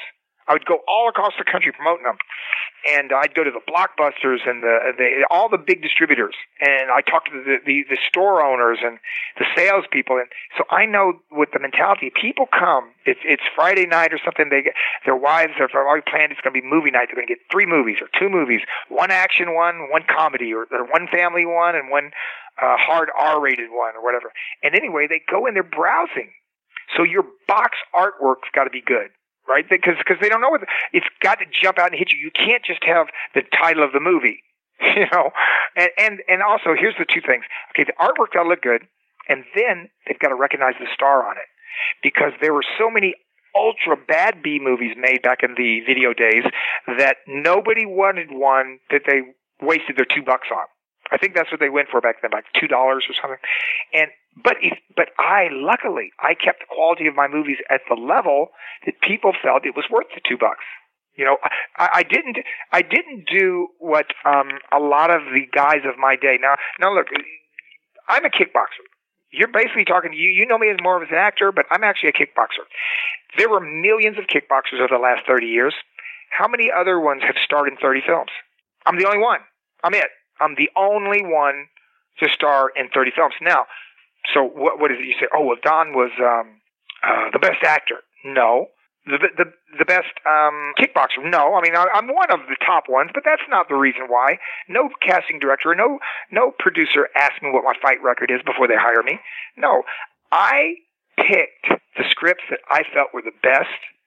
I would go all across the country promoting them. And I'd go to the Blockbusters and the, the all the big distributors, and I talked to the, the, the store owners and the salespeople. And so I know what the mentality, people come, it's, it's Friday night or something, they get, their wives have already planned it's going to be movie night. They're going to get three movies or two movies, one action one, one comedy, or, or one family one, and one uh, hard R-rated one or whatever. And anyway, they go and they're browsing. So your box artwork's got to be good. Right? Because because they don't know what it's got to jump out and hit you. You can't just have the title of the movie, you know. And and and also here's the two things. Okay, the artwork got to look good, and then they've got to recognize the star on it, because there were so many ultra bad B movies made back in the video days that nobody wanted one that they wasted their two bucks on. I think that's what they went for back then, like two dollars or something. And but if, but I luckily I kept the quality of my movies at the level that people felt it was worth the two bucks. You know, I, I didn't I didn't do what um, a lot of the guys of my day. Now, now look, I'm a kickboxer. You're basically talking to you. You know me as more of an actor, but I'm actually a kickboxer. There were millions of kickboxers over the last thirty years. How many other ones have starred in thirty films? I'm the only one. I'm it. I'm the only one to star in thirty films. Now, so what, what is it you say? Oh, well, Don was um, uh, the best actor. No. The the the best um, kickboxer. No. I mean, I, I'm one of the top ones, but that's not the reason why. No casting director, no no producer asked me what my fight record is before they hire me. No. I picked the scripts that I felt were the best,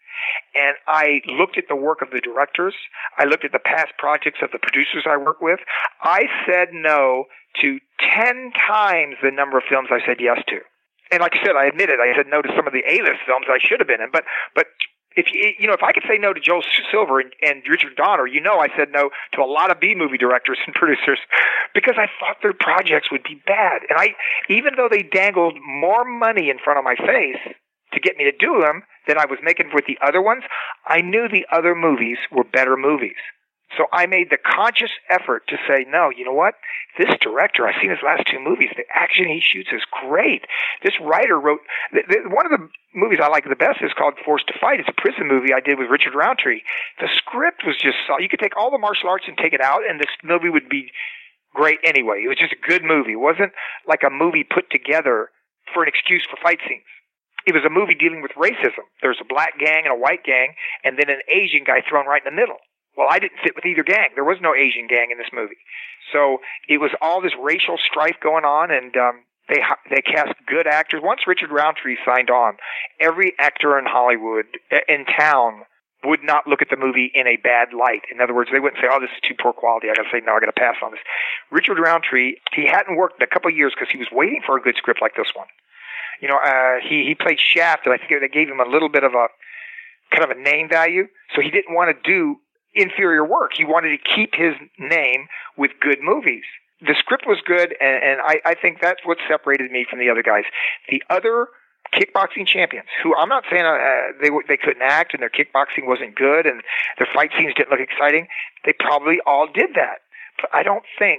and I looked at the work of the directors. I looked at the past projects of the producers I work with. I said no to ten times the number of films I said yes to. And like I said, I admit it. I said no to some of the A-list films I should have been in. But but if you you know if I could say no to Joel Silver and, and Richard Donner, you know I said no to a lot of B-movie directors and producers because I thought their projects would be bad. And I even though they dangled more money in front of my face to get me to do them than I was making with the other ones, I knew the other movies were better movies. So I made the conscious effort to say, no, you know what? This director, I've seen his last two movies. The action he shoots is great. This writer wrote, the, the, one of the movies I like the best is called Forced to Fight. It's a prison movie I did with Richard Roundtree. The script was just, you could take all the martial arts and take it out, and this movie would be great anyway. It was just a good movie. It wasn't like a movie put together for an excuse for fight scenes. It was a movie dealing with racism. There's a black gang and a white gang, and then an Asian guy thrown right in the middle. Well, I didn't fit with either gang. There was no Asian gang in this movie. So it was all this racial strife going on, and um, they they cast good actors. Once Richard Roundtree signed on, every actor in Hollywood, in town, would not look at the movie in a bad light. In other words, they wouldn't say, oh, this is too poor quality. I got to say, no, I got to pass on this. Richard Roundtree, he hadn't worked in a couple of years because he was waiting for a good script like this one. You know, uh, he, he played Shaft, and I think they gave him a little bit of a kind of a name value. So he didn't want to do inferior work. He wanted to keep his name with good movies. The script was good, and, and I, I think that's what separated me from the other guys. The other kickboxing champions, who I'm not saying uh, they they couldn't act and their kickboxing wasn't good and their fight scenes didn't look exciting, they probably all did that. But I don't think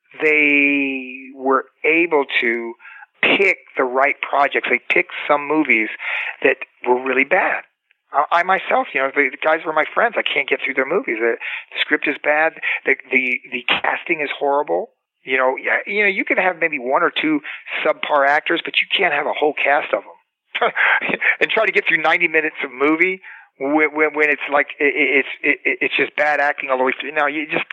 they were able to pick the right projects. They picked some movies that were really bad. I myself, you know, the, the guys were my friends. I can't get through their movies. The, the script is bad. The, the the casting is horrible. You know, yeah, you know, you can have maybe one or two subpar actors, but you can't have a whole cast of them. And try to get through ninety minutes of movie when when, when it's like it, it's it, it's just bad acting all the way through. Now you just.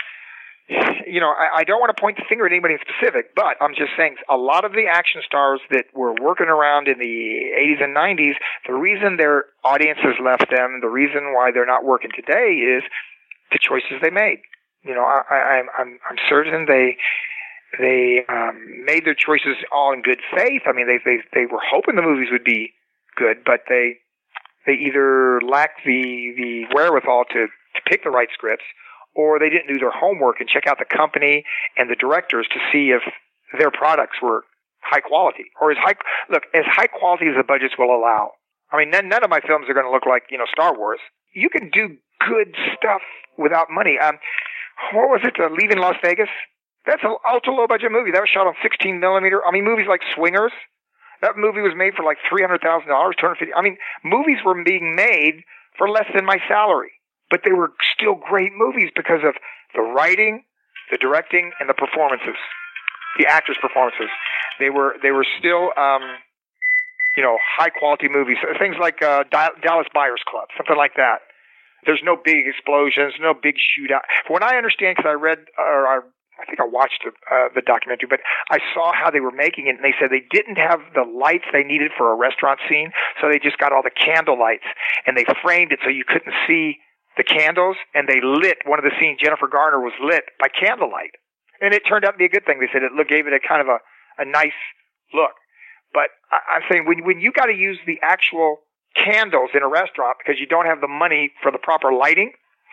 You know, I, I don't want to point the finger at anybody in specific, but I'm just saying a lot of the action stars that were working around in the eighties and nineties, the reason their audiences left them, the reason why they're not working today is the choices they made. You know, I, I, I'm I'm certain they they um, made their choices all in good faith. I mean, they they they were hoping the movies would be good, but they they either lacked the the wherewithal to to pick the right scripts, or they didn't do their homework and check out the company and the directors to see if their products were high quality or as high, look, as high quality as the budgets will allow. I mean, none, none of my films are going to look like, you know, Star Wars. You can do good stuff without money. Um, what was it, uh, Leaving Las Vegas? That's an ultra low budget movie. That was shot on sixteen millimeter. I mean, movies like Swingers, that movie was made for like three hundred thousand dollars, two hundred fifty. I mean, movies were being made for less than my salary. But they were still great movies because of the writing, the directing, and the performances, the actors' performances. They were they were still, um, you know, high quality movies. Things like uh, Dallas Buyers Club, something like that. There's no big explosions, no big shootout. From what I understand, because I read, or I, I think I watched the, uh, the documentary, but I saw how they were making it, and they said they didn't have the lights they needed for a restaurant scene, so they just got all the candle lights, and they framed it so you couldn't see the candles, and they lit one of the scenes. Jennifer Garner was lit by candlelight, and it turned out to be a good thing. They said it look, gave it a kind of a, a nice look. But I, I'm saying when when you got to use the actual candles in a restaurant because you don't have the money for the proper lighting,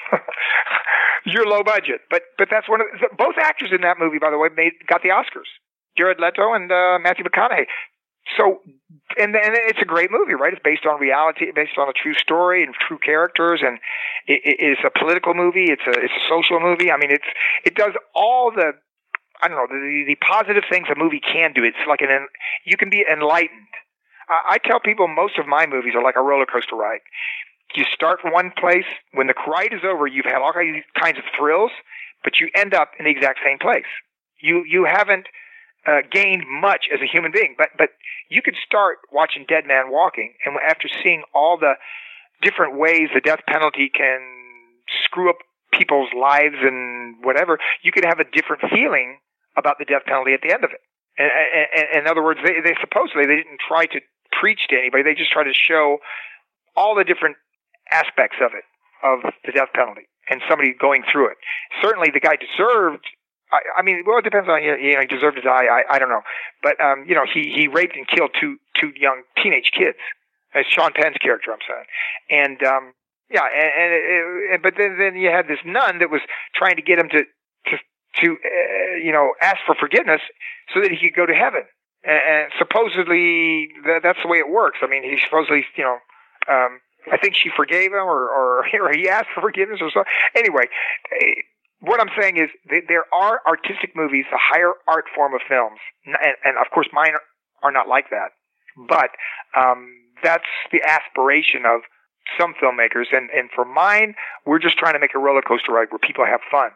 you're low budget. But but that's one of the, both actors in that movie, by the way, made got the Oscars. Jared Leto and uh, Matthew McConaughey. So and and it's a great movie, right? It's based on reality, based on a true story and true characters, and it, it, it's a political movie. It's a it's a social movie. I mean, it's it does all the I don't know the the positive things a movie can do. It's like an you can be enlightened. I tell people most of my movies are like a roller coaster ride. You start one place. When the ride is over, you've had all kinds of thrills, but you end up in the exact same place. You you haven't uh, gained much as a human being, but but you could start watching Dead Man Walking, and after seeing all the different ways the death penalty can screw up people's lives and whatever, you could have a different feeling about the death penalty at the end of it. And, and, and in other words, they, they supposedly they didn't try to preach to anybody. They just tried to show all the different aspects of it, of the death penalty, and somebody going through it. Certainly, the guy deserved. I, I mean, well, it depends on you know, he deserved to die. I, I don't know, but um, you know, he he raped and killed two two young teenage kids. As Sean Penn's character, I'm saying, and um, yeah, and, and it, it, but then then you had this nun that was trying to get him to to to uh, you know ask for forgiveness so that he could go to heaven. And supposedly that, that's the way it works. I mean, he supposedly, you know, um, I think she forgave him, or, or, or he asked for forgiveness, or so. Anyway, what I'm saying is that there are artistic movies, a higher art form of films, and, and of course mine are, are not like that. But um, that's the aspiration of some filmmakers, and, and for mine, we're just trying to make a roller coaster ride where people have fun.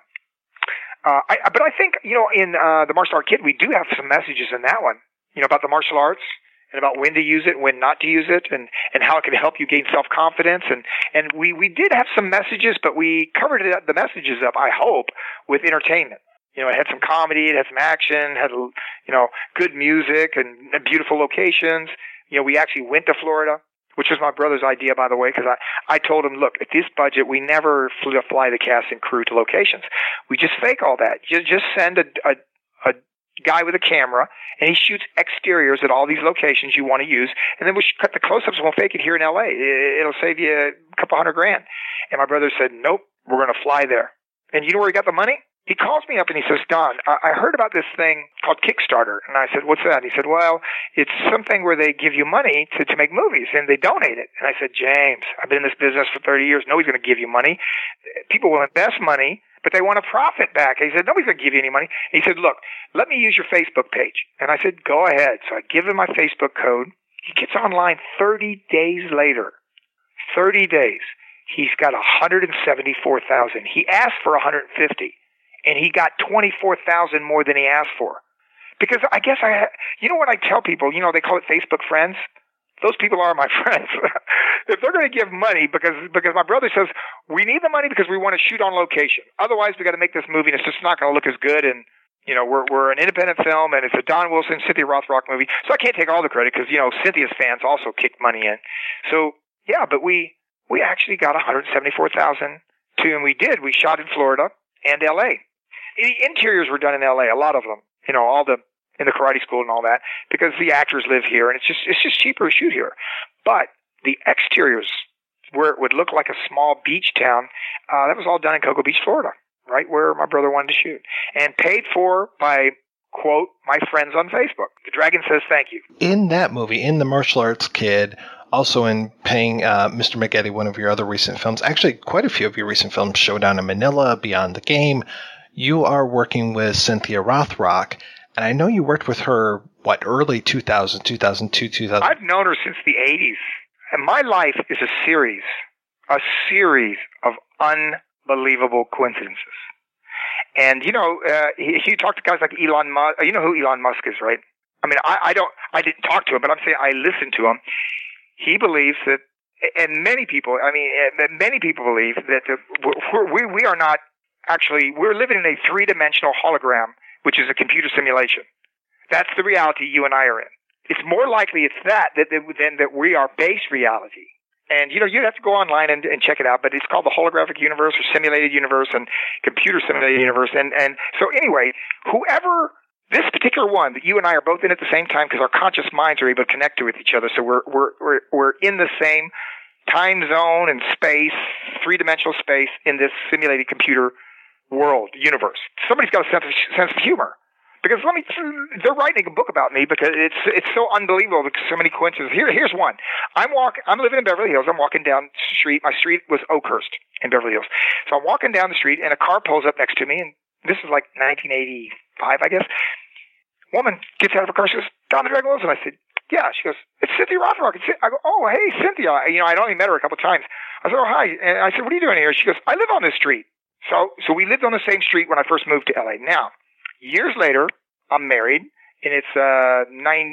Uh, I, but I think, you know, in uh, The Martial Art Kid, we do have some messages in that one. You know, about the martial arts and about when to use it, when not to use it, and, and how it can help you gain self-confidence. And, and we, we did have some messages, but we covered it, the messages up, I hope, with entertainment. You know, it had some comedy, it had some action, had, you know, good music and beautiful locations. You know, we actually went to Florida, which was my brother's idea, by the way, because I, I told him, look, at this budget, we never flew to fly the cast and crew to locations. We just fake all that. You just send a, a, a guy with a camera, and he shoots exteriors at all these locations you want to use, and then we'll cut the close-ups and we'll fake it here in L A. It'll save you a couple hundred grand. And my brother said, nope, we're going to fly there. And you know where he got the money? He calls me up and he says, Don, I heard about this thing called Kickstarter. And I said, what's that? And he said, well, it's something where they give you money to, to make movies, and they donate it. And I said, James, I've been in this business for thirty years. Nobody's going to give you money. People will invest money, but they want a profit back. He said, nobody's going to give you any money. And he said, look, let me use your Facebook page. And I said, go ahead. So I give him my Facebook code. He gets online thirty days later. thirty days. He's got one hundred seventy-four thousand. He asked for one hundred fifty. And he got twenty-four thousand more than he asked for. Because I guess I, you know what I tell people, you know, they call it Facebook friends. Those people are my friends. If they're going to give money, because because my brother says, we need the money because we want to shoot on location. Otherwise, we got to make this movie, and it's just not going to look as good. And, you know, we're we're an independent film, and it's a Don Wilson, Cynthia Rothrock movie. So I can't take all the credit because, you know, Cynthia's fans also kicked money in. So, yeah, but we, we actually got one hundred seventy-four thousand to, and we did. We shot in Florida and L A. The interiors were done in L A, a lot of them, you know, all the, in the karate school and all that, because the actors live here, and it's just, it's just cheaper to shoot here. But the exteriors, where it would look like a small beach town, uh, that was all done in Cocoa Beach, Florida, right where my brother wanted to shoot, and paid for by, quote, my friends on Facebook. The Dragon says thank you. In that movie, in The Martial Arts Kid, also in paying uh, Mister McGetty, one of your other recent films, actually quite a few of your recent films, Showdown in Manila, Beyond the Game, you are working with Cynthia Rothrock, and I know you worked with her, what, early two thousand, two thousand two, two thousand? I've known her since the eighties. And my life is a series a series of unbelievable coincidences. And, you know, uh, he, he talked to guys like Elon Musk. You know who Elon Musk is, right? I mean, I, I don't, I didn't talk to him, but I'm saying I listened to him. He believes that, and many people, I mean, many people believe that the, we're, we, we are not actually, we're living in a three-dimensional hologram, which is a computer simulation. That's the reality you and I are in. It's more likely it's that than that we are base reality. And, you know, you have to go online and, and check it out, but it's called the holographic universe or simulated universe and computer simulated universe. And, and so anyway, whoever, this particular one that you and I are both in at the same time because our conscious minds are able to connect to with each other. So we're, we're, we're, we're in the same time zone and space, three-dimensional space in this simulated computer world, universe. Somebody's got a sense of, sense of humor. Because let me, they're writing a book about me because it's it's so unbelievable because so many coincidences. Here, here's one. I'm walking. I'm living in Beverly Hills. I'm walking down the street. My street was Oakhurst in Beverly Hills. So I'm walking down the street and a car pulls up next to me. And this is like nineteen eighty-five, I guess. Woman gets out of her car. She goes, "Don the Dragon Wilson." I said, "Yeah." She goes, "It's Cynthia Rothrock." I go, "Oh, hey, Cynthia." You know, I'd only met her a couple of times. I said, "Oh, hi." And I said, "What are you doing here?" She goes, "I live on this street." So, so we lived on the same street when I first moved to L A. Now, years later, I'm married, and it's uh,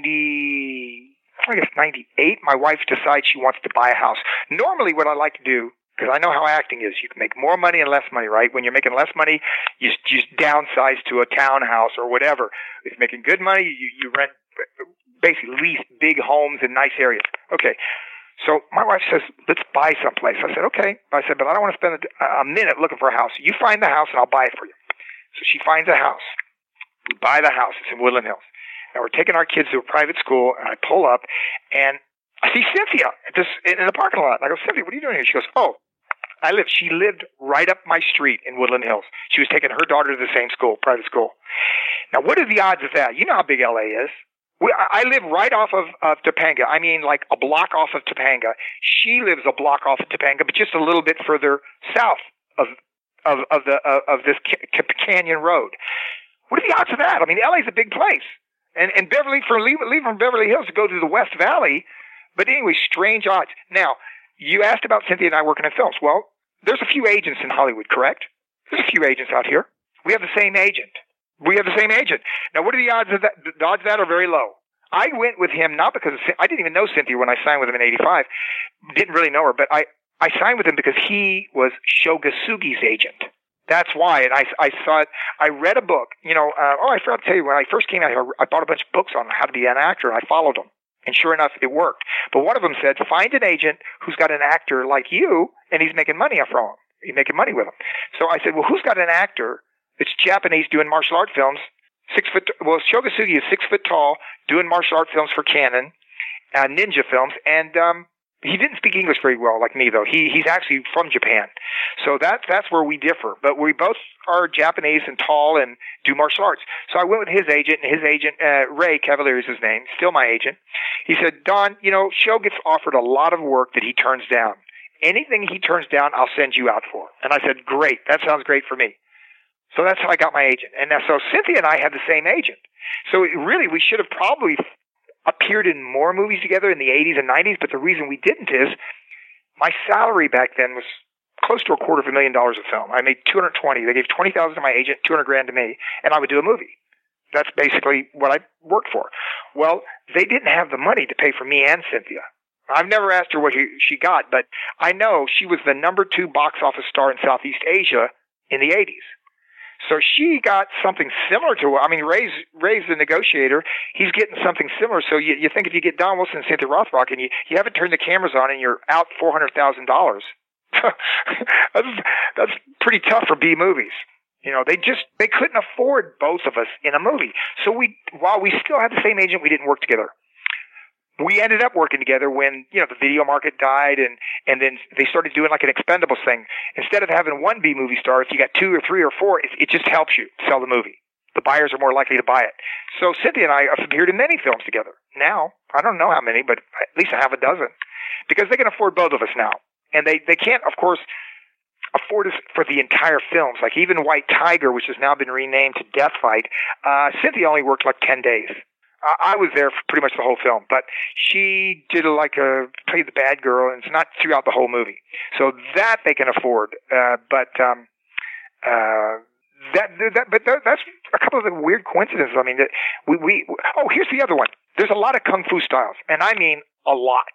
ninety, I guess ninety-eight. My wife decides she wants to buy a house. Normally, what I like to do, because I know how acting is, you can make more money and less money, right? When you're making less money, you just downsize to a townhouse or whatever. If you're making good money, you, you rent, basically lease big homes in nice areas. Okay. So my wife says, let's buy someplace. I said, okay. I said, but I don't want to spend a, a minute looking for a house. You find the house and I'll buy it for you. So she finds a house. We buy the house. It's in Woodland Hills. And we're taking our kids to a private school, and I pull up, and I see Cynthia at this, in the parking lot. And I go, Cynthia, what are you doing here? She goes, oh, I live. She lived right up my street in Woodland Hills. She was taking her daughter to the same school, private school. Now, what are the odds of that? You know how big L A is. We, I live right off of, of Topanga. I mean, like a block off of Topanga. She lives a block off of Topanga, but just a little bit further south of of of the of, of this Canyon Road. What are the odds of that? I mean, L A's a big place, and and Beverly from leave, leave from Beverly Hills to go to the West Valley. But anyway, strange odds. Now, you asked about Cynthia and I working in films. Well, there's a few agents in Hollywood, correct? There's a few agents out here. We have the same agent. We have the same agent. Now, what are the odds of that? The odds of that are very low. I went with him not because of, I didn't even know Cynthia when I signed with him in eighty-five. Didn't really know her, but I, I signed with him because he was Sho Kosugi's agent. That's why. And I, I saw it. I read a book. You know, uh, oh, I forgot to tell you, when I first came out here, I bought a bunch of books on how to be an actor, and I followed them. And sure enough, it worked. But one of them said, find an agent who's got an actor like you, and he's making money from him. He's making money with him. So I said, well, who's got an actor that's Japanese doing martial art films? Six foot. Well, Sho Kosugi is six foot tall, doing martial art films for Canon, uh, ninja films, and um, he didn't speak English very well, like me though. He he's actually from Japan, so that's that's where we differ. But we both are Japanese and tall and do martial arts. So I went with his agent, and his agent uh, Ray Cavalier is his name, still my agent. He said, Don, you know, Sho gets offered a lot of work that he turns down. Anything he turns down, I'll send you out for. And I said, great, that sounds great for me. So that's how I got my agent. And now, so Cynthia and I had the same agent. So it really, we should have probably appeared in more movies together in the eighties and nineties, but the reason we didn't is my salary back then was close to a quarter of a million dollars a film. I made two hundred twenty. They gave twenty thousand to my agent, two hundred grand to me, and I would do a movie. That's basically what I worked for. Well, they didn't have the money to pay for me and Cynthia. I've never asked her what he, she got, but I know she was the number two box office star in Southeast Asia in the eighties. So she got something similar to what, I mean, Ray's, Ray's the negotiator. He's getting something similar. So you, you think if you get Don Wilson and Cynthia Rothrock and you, you haven't turned the cameras on and you're out four hundred thousand dollars, that's, that's pretty tough for B movies. You know, they just, they couldn't afford both of us in a movie. So we, while we still had the same agent, we didn't work together. We ended up working together when, you know, the video market died, and, and then they started doing like an Expendables thing. Instead of having one B movie star, if you got two or three or four, it, it just helps you sell the movie. The buyers are more likely to buy it. So Cynthia and I have appeared in many films together. Now, I don't know how many, but at least I have a dozen. Because they can afford both of us now. And they, they can't, of course, afford us for the entire films. Like even White Tiger, which has now been renamed to Death Fight, uh, Cynthia only worked like ten days. I, I was there for pretty much the whole film, but she did like a played the bad girl, and it's not throughout the whole movie. So that they can afford, uh, but um, uh, that that but that's a couple of the weird coincidences. I mean, that we we oh here's the other one. There's a lot of kung fu styles, and I mean a lot.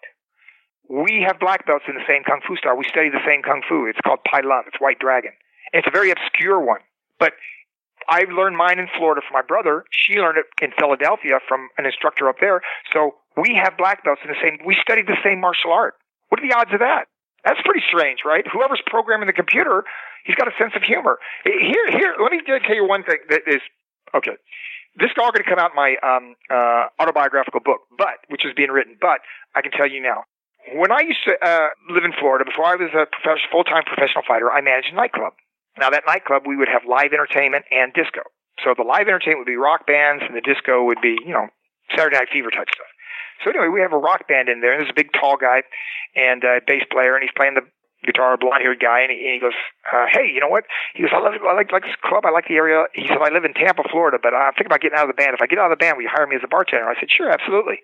We have black belts in the same kung fu style. We study the same kung fu. It's called Pai Lum. It's White Dragon. And it's a very obscure one, but I learned mine in Florida from my brother. She learned it in Philadelphia from an instructor up there. So we have black belts in the same, we studied the same martial art. What are the odds of that? That's pretty strange, right? Whoever's programming the computer, he's got a sense of humor. Here, here, let me tell you one thing that is, okay. This is all going to come out in my um, uh, autobiographical book, but, which is being written, but I can tell you now. When I used to uh, live in Florida, before I was a professional, full-time professional fighter, I managed a nightclub. Now, that nightclub, we would have live entertainment and disco. So the live entertainment would be rock bands, and the disco would be, you know, Saturday Night Fever type stuff. So anyway, we have a rock band in there, and there's a big, tall guy and a bass player, and he's playing the guitar, a blonde-haired guy, and he, and he goes, uh, hey, you know what? He goes, I, love, I like, like this club. I like the area. He said, I live in Tampa, Florida, but I'm thinking about getting out of the band. If I get out of the band, will you hire me as a bartender? I said, sure, absolutely.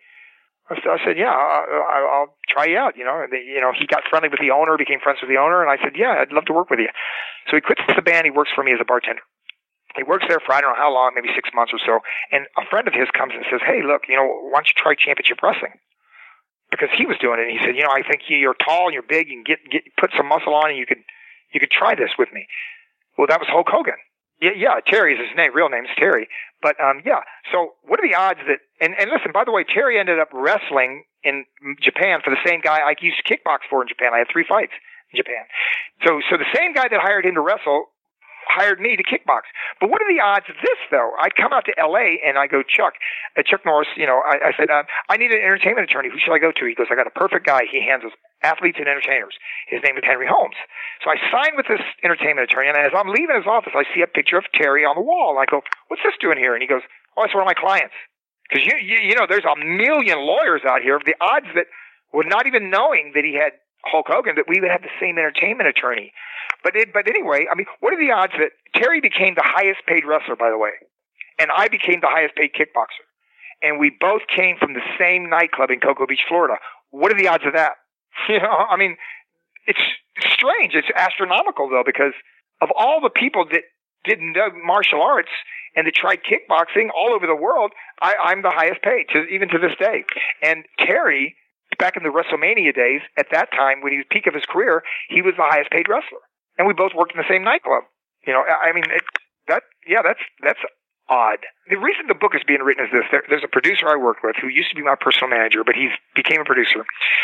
I said, yeah, I'll, I'll try you out, you know. And, you know, he got friendly with the owner, became friends with the owner, and I said, yeah, I'd love to work with you. So he quits the band. He works for me as a bartender. He works there for I don't know how long, maybe six months or so. And a friend of his comes and says, hey, look, you know, why don't you try championship wrestling? Because he was doing it. And he said, you know, I think you're tall and you're big. You can get, get put some muscle on, and you could you could try this with me. Well, that was Hulk Hogan. Yeah, yeah, Terry is his name. Real name is Terry. But, um, yeah. So what are the odds that, and, and listen, by the way, Terry ended up wrestling in Japan for the same guy I used to kickbox for in Japan. I had three fights in Japan. So, so the same guy that hired him to wrestle hired me to kickbox. But what are the odds of this, though? I'd come out to L A and I go, Chuck, uh, Chuck Norris, you know, I, I said, uh, I need an entertainment attorney. Who should I go to? He goes, I got a perfect guy. He handles athletes and entertainers. His name is Henry Holmes. So I signed with this entertainment attorney, and as I'm leaving his office, I see a picture of Terry on the wall. And I go, what's this doing here? And he goes, oh, it's one of my clients. Because, you, you, you know, there's a million lawyers out here. The odds that were not even knowing that he had Hulk Hogan, that we would have the same entertainment attorney. But it, but anyway, I mean, what are the odds that Terry became the highest paid wrestler, by the way, and I became the highest paid kickboxer, and we both came from the same nightclub in Cocoa Beach, Florida? What are the odds of that? You know, I mean, it's strange. It's astronomical, though, because of all the people that didn't know martial arts and that tried kickboxing all over the world, I, I'm the highest paid, to, even to this day. And Terry, back in the WrestleMania days, at that time, when he was peak of his career, he was the highest paid wrestler. And we both worked in the same nightclub. You know, I mean, it, that, yeah, that's, that's odd. The reason the book is being written is this. There, there's a producer I worked with who used to be my personal manager, but he became a producer.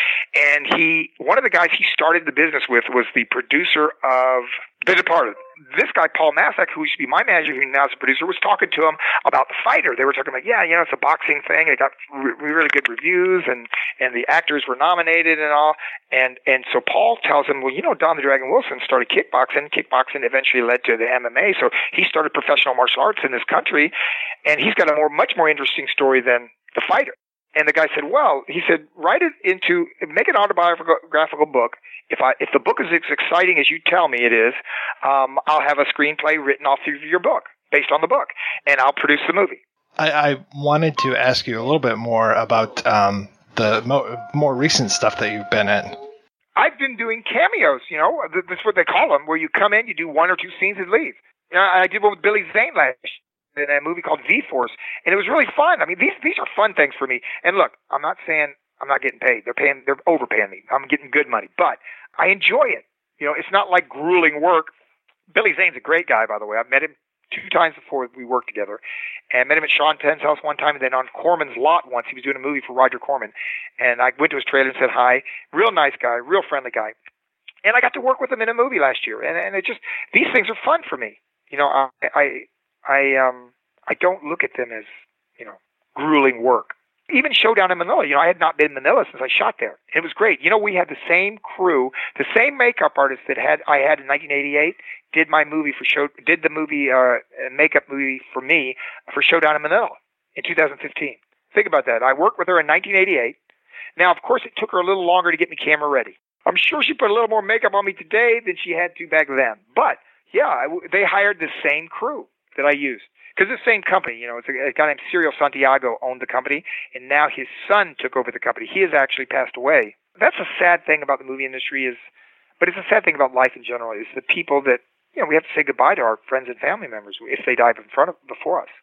And he, one of the guys he started the business with was the producer of The Departed. This guy, Paul Masek, who used to be my manager, who now is a producer, was talking to him about The Fighter. They were talking about, yeah, you know, it's a boxing thing. It got re- really good reviews, and, and the actors were nominated and all. And, and so Paul tells him, well, you know, Don the Dragon Wilson started kickboxing. Kickboxing eventually led to the M M A. So he started professional martial arts in this country, and he's got a more, much more interesting story than The Fighter. And the guy said, well, he said, write it into, make an autobiographical book. If I, if the book is as exciting as you tell me it is, um, I'll have a screenplay written off through your book, based on the book, and I'll produce the movie. I, I wanted to ask you a little bit more about um, the mo- more recent stuff that you've been in. I've been doing cameos, you know, that's what they call them, where you come in, you do one or two scenes and leave. You know, I did one with Billy Zane last year in a movie called V-Force, and it was really fun. I mean, these these are fun things for me. And look, I'm not saying I'm not getting paid. They're paying, they're overpaying me. I'm getting good money, but I enjoy it. You know, it's not like grueling work. Billy Zane's a great guy, by the way. I've met him two times before we worked together, and I met him at Sean Penn's house one time, and then on Corman's lot once. He was doing a movie for Roger Corman, and I went to his trailer and said hi. Real nice guy, real friendly guy, and I got to work with him in a movie last year. And and it just, these things are fun for me. You know, I I I um I don't look at them as, you know, grueling work. Even Showdown in Manila, you know, I had not been in Manila since I shot there. It was great. You know, we had the same crew, the same makeup artist that had I had in nineteen eighty-eight did my movie for show, did the movie uh, makeup movie for me for Showdown in Manila in two thousand fifteen. Think about that. I worked with her in nineteen eighty-eight. Now, of course, it took her a little longer to get me camera ready. I'm sure she put a little more makeup on me today than she had to back then. But yeah, they hired the same crew that I used. Because it's the same company, you know, it's a, a guy named Cyril Santiago owned the company, and now his son took over the company. He has actually passed away. That's a sad thing about the movie industry is, but it's a sad thing about life in general, is the people that, you know, we have to say goodbye to our friends and family members if they die in front of, before us.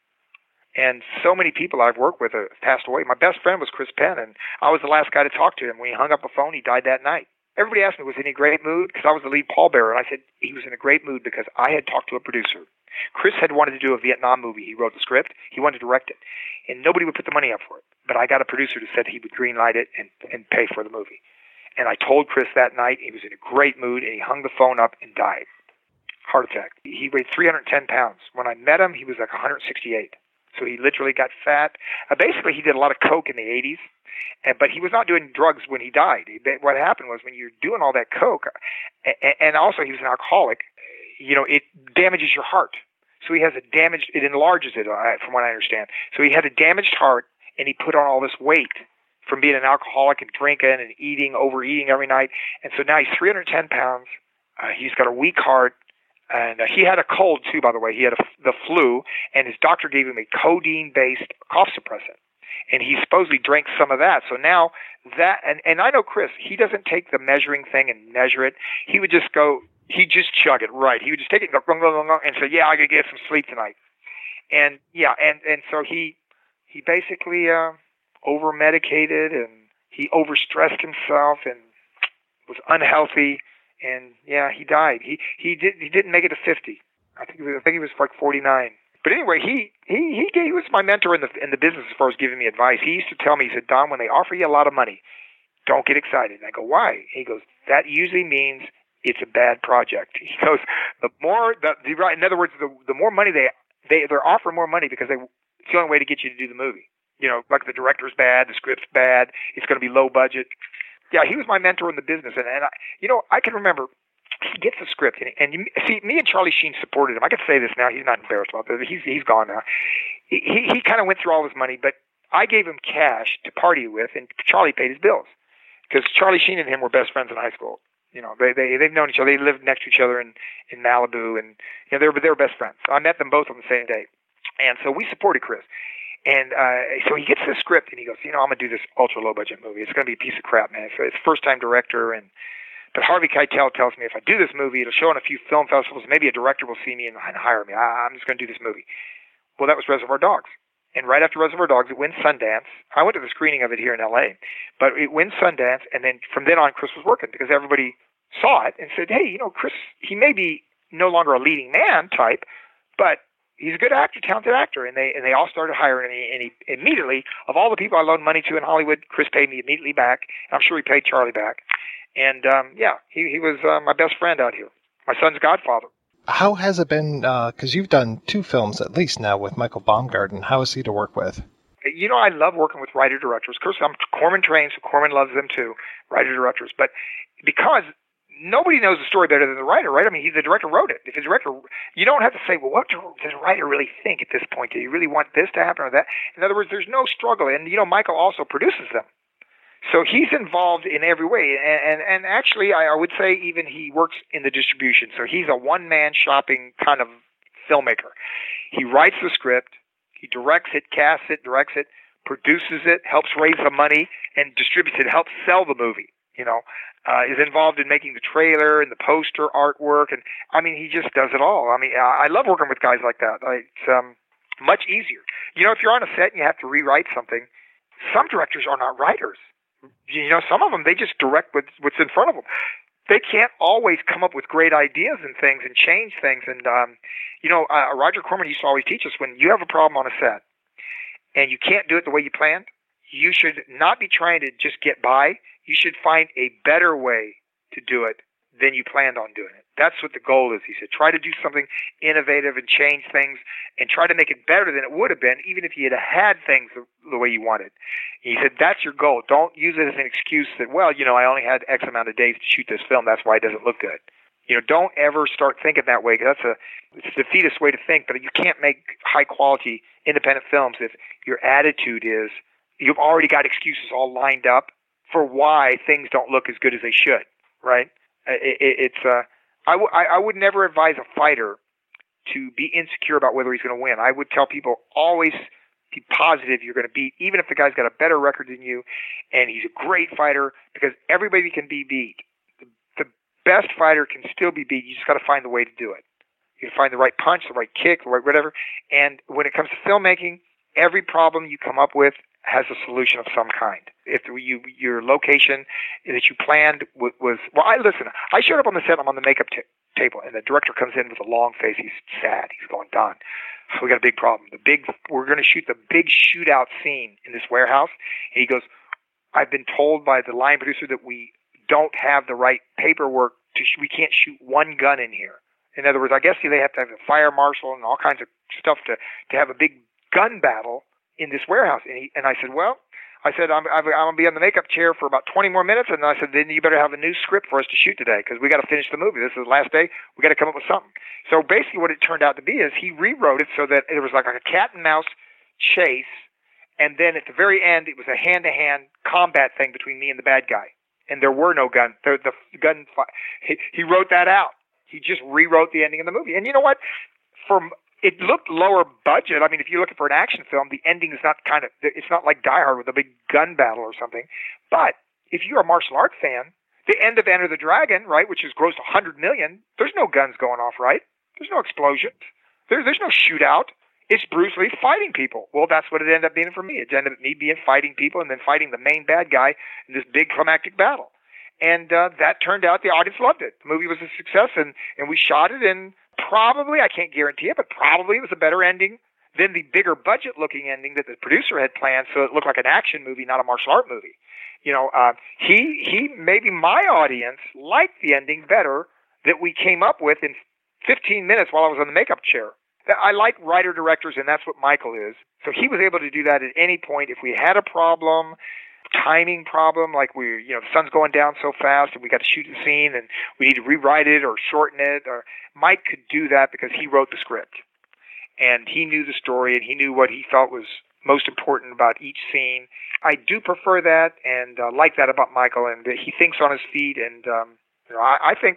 And so many people I've worked with have passed away. My best friend was Chris Penn, and I was the last guy to talk to him. When he hung up the phone, he died that night. Everybody asked me, was he in a great mood? Because I was the lead pallbearer, and I said he was in a great mood because I had talked to a producer. Chris had wanted to do a Vietnam movie. He wrote the script. He wanted to direct it. And nobody would put the money up for it. But I got a producer who said he would greenlight it and, and pay for the movie. And I told Chris that night. He was in a great mood, and he hung the phone up and died. Heart attack. He weighed three hundred ten pounds. When I met him, he was like one hundred sixty-eight. So he literally got fat. Uh, basically, he did a lot of coke in the eighties, and, but he was not doing drugs when he died. He, what happened was when you're doing all that coke, and, and also he was an alcoholic, you know, it damages your heart. So he has a damaged, it enlarges it, uh, from what I understand. So he had a damaged heart, and he put on all this weight from being an alcoholic and drinking and eating, overeating every night. And so now he's three hundred ten pounds. Uh, he's got a weak heart. And uh, he had a cold, too, by the way. He had a, the flu, and his doctor gave him a codeine-based cough suppressant. And he supposedly drank some of that. So now that, and, and I know Chris, he doesn't take the measuring thing and measure it. He would just go, he'd just chug it, right. He would just take it and go, and say, yeah, I got to get some sleep tonight. And, yeah, and, and so he he basically uh, over-medicated, and he overstressed himself and was unhealthy. And yeah, he died. He he did he didn't make it to fifty. I think he was, I think he was like forty-nine. But anyway, he he he, gave, he was my mentor in the in the business as far as giving me advice. He used to tell me, he said, Don, when they offer you a lot of money, don't get excited. And I go, why? He goes, that usually means it's a bad project. He goes, the more the, the right. In other words, the the more money they they they're offering more money because they it's the only way to get you to do the movie. You know, like the director's bad, the script's bad, it's going to be low budget. Yeah, he was my mentor in the business, and, and I, you know, I can remember he gets the script, and, and you, see, me and Charlie Sheen supported him. I can say this now; he's not embarrassed about this. He's he's gone now. He he kind of went through all his money, but I gave him cash to party with, and Charlie paid his bills because Charlie Sheen and him were best friends in high school. You know, they they they've known each other. They lived next to each other in in Malibu, and you know they were they were best friends. So I met them both on the same day, and so we supported Chris. And uh, so he gets the script, and he goes, you know, I'm going to do this ultra-low-budget movie. It's going to be a piece of crap, man. It's, it's first-time director. and But Harvey Keitel tells me if I do this movie, it'll show in a few film festivals. Maybe a director will see me and, and hire me. I, I'm just going to do this movie. Well, that was Reservoir Dogs. And right after Reservoir Dogs, it wins Sundance. I went to the screening of it here in L A But it wins Sundance, and then from then on, Chris was working because everybody saw it and said, hey, you know, Chris, he may be no longer a leading man type, but he's a good actor, talented actor, and they and they all started hiring me. And he immediately, of all the people I loaned money to in Hollywood, Chris paid me immediately back. And I'm sure he paid Charlie back. And um, yeah, he he was uh, my best friend out here, my son's godfather. How has it been? Because uh, you've done two films at least now with Michael Baumgarten. How is he to work with? You know, I love working with writer directors. Of course, I'm Corman trained, so Corman loves them too, writer directors. But because nobody knows the story better than the writer, right? I mean, he, the director wrote it. If the director, you don't have to say, well, what does the writer really think at this point? Do you really want this to happen or that? In other words, there's no struggle. And, you know, Michael also produces them. So he's involved in every way. And, and, and actually, I, I would say even he works in the distribution. So he's a one-man shopping kind of filmmaker. He writes the script, he directs it, casts it, directs it, produces it, helps raise the money, and distributes it, helps sell the movie, you know. Uh, is involved in making the trailer and the poster artwork, and I mean, he just does it all. I mean, I love working with guys like that. It's um, much easier. You know, if you're on a set and you have to rewrite something, some directors are not writers. You know, some of them, they just direct what's, what's in front of them. They can't always come up with great ideas and things and change things. And, um, you know, uh, Roger Corman used to always teach us, when you have a problem on a set and you can't do it the way you planned, you should not be trying to just get by. You should find a better way to do it than you planned on doing it. That's what the goal is, he said. Try to do something innovative and change things and try to make it better than it would have been, even if you had had things the, the way you wanted. He said, that's your goal. Don't use it as an excuse that, well, you know, I only had X amount of days to shoot this film. That's why it doesn't look good. You know, don't ever start thinking that way. That's a, it's a defeatist way to think, but you can't make high-quality independent films if your attitude is you've already got excuses all lined up for why things don't look as good as they should, right? It, it, it's uh, I, w- I would never advise a fighter to be insecure about whether he's going to win. I would tell people always be positive you're going to beat, even if the guy's got a better record than you, and he's a great fighter, because everybody can be beat. The, the best fighter can still be beat. You just got to find the way to do it. You can find the right punch, the right kick, the right whatever. And when it comes to filmmaking, every problem you come up with has a solution of some kind. If you your location that you planned was, was well, I listen. I showed up on the set. I'm on the makeup t- table, and the director comes in with a long face. He's sad. He's going, Don, we got a big problem. The big we're going to shoot the big shootout scene in this warehouse. And he goes, I've been told by the line producer that we don't have the right paperwork to. Sh- we can't shoot one gun in here. In other words, I guess they have to have a fire marshal and all kinds of stuff to to have a big gun battle in this warehouse. And he, and I said, well, I said, I'm, I'm going to be on the makeup chair for about twenty more minutes. And I said, then you better have a new script for us to shoot today, because we got to finish the movie. This is the last day. We got to come up with something. So basically what it turned out to be is he rewrote it so that it was like a cat and mouse chase. And then at the very end, it was a hand-to-hand combat thing between me and the bad guy. And there were no guns. The, the gun, he, he wrote that out. He just rewrote the ending of the movie. And you know what? For It looked lower budget. I mean, if you're looking for an action film, the ending is not kind of, it's not like Die Hard with a big gun battle or something. But if you're a martial art fan, the end of Enter the Dragon, right, which has grossed one hundred million dollars, there's no guns going off, right? There's no explosions. There, there's no shootout. It's Bruce Lee fighting people. Well, that's what it ended up being for me. It ended up me being fighting people and then fighting the main bad guy in this big climactic battle. And uh, that turned out the audience loved it. The movie was a success, and, and we shot it in probably, I can't guarantee it, but probably it was a better ending than the bigger budget-looking ending that the producer had planned, so it looked like an action movie, not a martial art movie. You know, uh, he, he, maybe my audience liked the ending better that we came up with in fifteen minutes while I was on the makeup chair. I like writer-directors, and that's what Michael is. So he was able to do that at any point. If we had a problem, timing problem, like we, you know, the sun's going down so fast and we got to shoot the scene and we need to rewrite it or shorten it, or Mike could do that because he wrote the script and he knew the story and he knew what he felt was most important about each scene. I do prefer that and uh, like that about Michael, and that he thinks on his feet, and um, you know, I, I think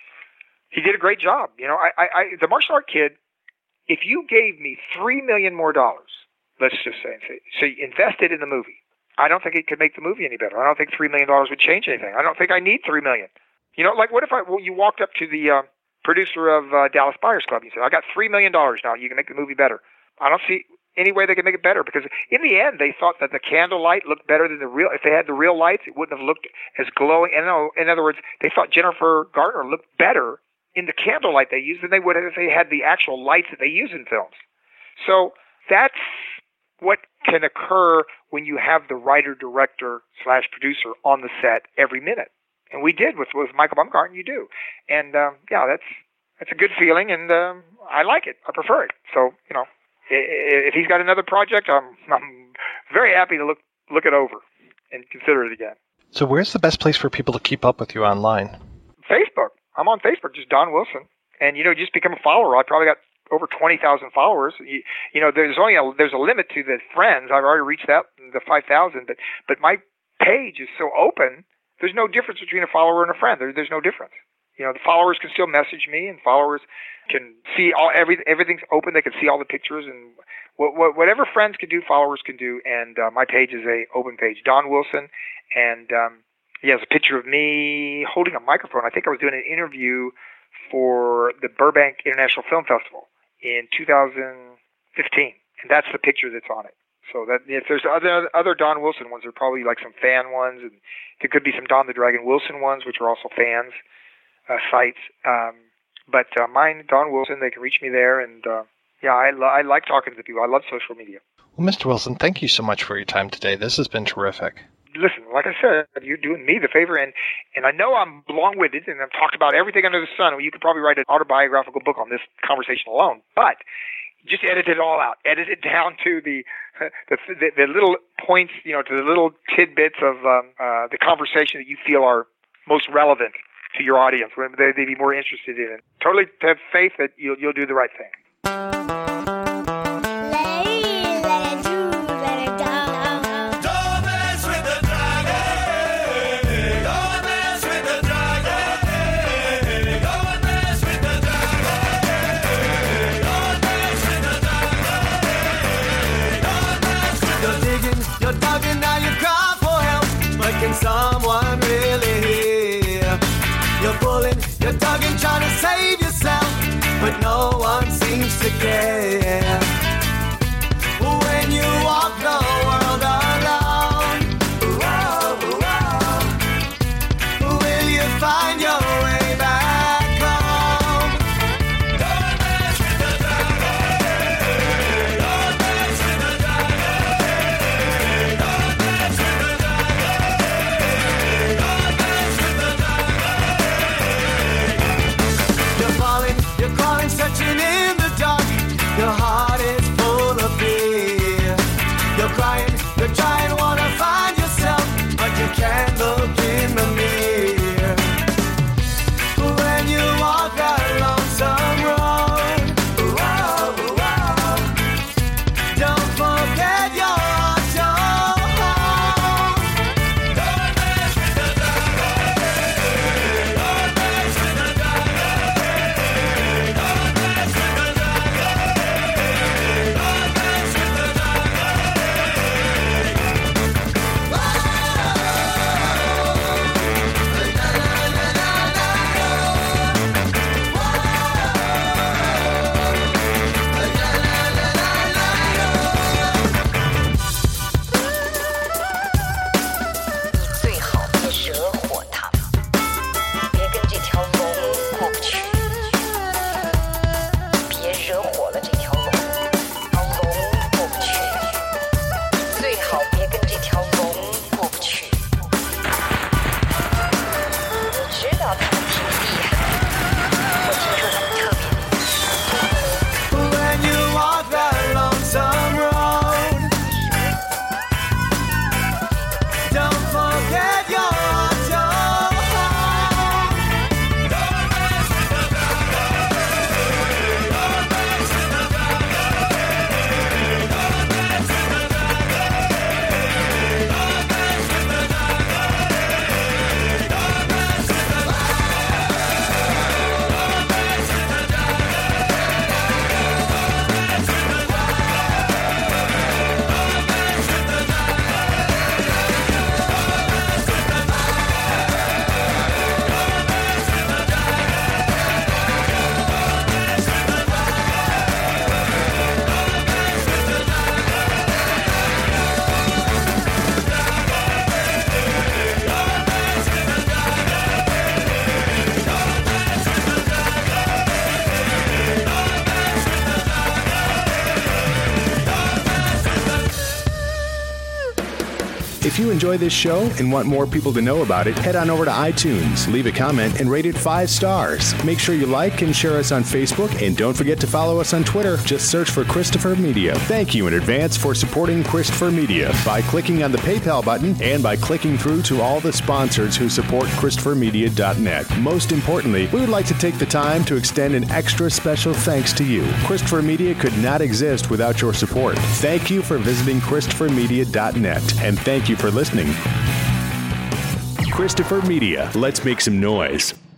he did a great job. You know, I, I, I the martial art kid, if you gave me three million more dollars, let's just say, so you invested in the movie, I don't think it could make the movie any better. I don't think three million dollars would change anything. I don't think I need three million dollars. You know, like what if I, well, you walked up to the uh, producer of uh, Dallas Buyers Club and you said, I got three million dollars now. You can make the movie better. I don't see any way they can make it better, because in the end, they thought that the candlelight looked better than the real. If they had the real lights, it wouldn't have looked as glowing. And no, in other words, they thought Jennifer Garner looked better in the candlelight they used than they would have if they had the actual lights that they use in films. So that's what can occur when you have the writer, director, slash producer on the set every minute. And we did with, with Michael Baumgarten, you do. And, um, yeah, that's that's a good feeling, and um, I like it. I prefer it. So, you know, if he's got another project, I'm, I'm very happy to look look it over and consider it again. So where's the best place for people to keep up with you online? Facebook. I'm on Facebook, just Don Wilson. And, you know, just become a follower. I probably got over twenty thousand followers. You, you know, there's only a, there's a limit to the friends. I've already reached that, the five thousand, but, but my page is so open, there's no difference between a follower and a friend. There, there's no difference. You know, the followers can still message me, and followers can see all, every, everything's open. They can see all the pictures, and what, what, whatever friends can do, followers can do. And uh, my page is a open page, Don Wilson. And um, he has a picture of me holding a microphone. I think I was doing an interview for the Burbank International Film Festival in two thousand fifteen, and that's the picture that's on it. So that if there's other other Don Wilson ones, there are probably like some fan ones, and there could be some Don the Dragon Wilson ones, which are also fans uh, sites. Um, but uh, mine, Don Wilson, they can reach me there, and uh, yeah, I, lo- I like talking to the people. I love social media. Well, Mister Wilson, thank you so much for your time today. This has been terrific. Listen, like I said, you're doing me the favor, and, and I know I'm long-winded, and I've talked about everything under the sun. Well, you could probably write an autobiographical book on this conversation alone, but just edit it all out. Edit it down to the the, the, the little points, you know, to the little tidbits of um, uh, the conversation that you feel are most relevant to your audience, where they, they'd be more interested in it. Totally have faith that you'll you'll do the right thing. You're pulling, you're tugging, trying to save yourself, but no one seems to care. When you walk the world alone, whoa, whoa, will you find your way back home? Don't mess with the dragon. Don't mess with the dragon. Don't mess with the dragon. Don't mess with the dragon. You're falling, you're crawling, searching in the dark. Your heart is full of fear. You're crying, you're trying, wanna find yourself, but you can't look in the mirror. When you walk that lonesome road, whoa, whoa, don't forget your heart's your home. Don't mess with the dragon. Don't mess with the dragon. Don't mess with the dragon. Don't mess with the 最好别惹火他们，别跟这条龙过不去，别惹火了这条龙，让龙过不去。最好别跟这条龙过不去。我知道他们挺厉害的，我听说他们特别厉害。 When you walk that lonesome road, don't forget your heart's your home. Don't mess with the dragon. Don't mess with the dragon. Don't mess with the dragon. Don't mess with the dragon. Don't mess with the If you enjoy this show and want more people to know about it, head on over to iTunes, leave a comment, and rate it five stars. Make sure you like and share us on Facebook, and don't forget to follow us on Twitter. Just search for Christopher Media. Thank you in advance for supporting Christopher Media by clicking on the PayPal button and by clicking through to all the sponsors who support Christopher Media dot net. Most importantly, we would like to take the time to extend an extra special thanks to you. Christopher Media could not exist without your support. Thank you for visiting Christopher Media dot net, and thank you for listening. Christopher Media. Let's make some noise.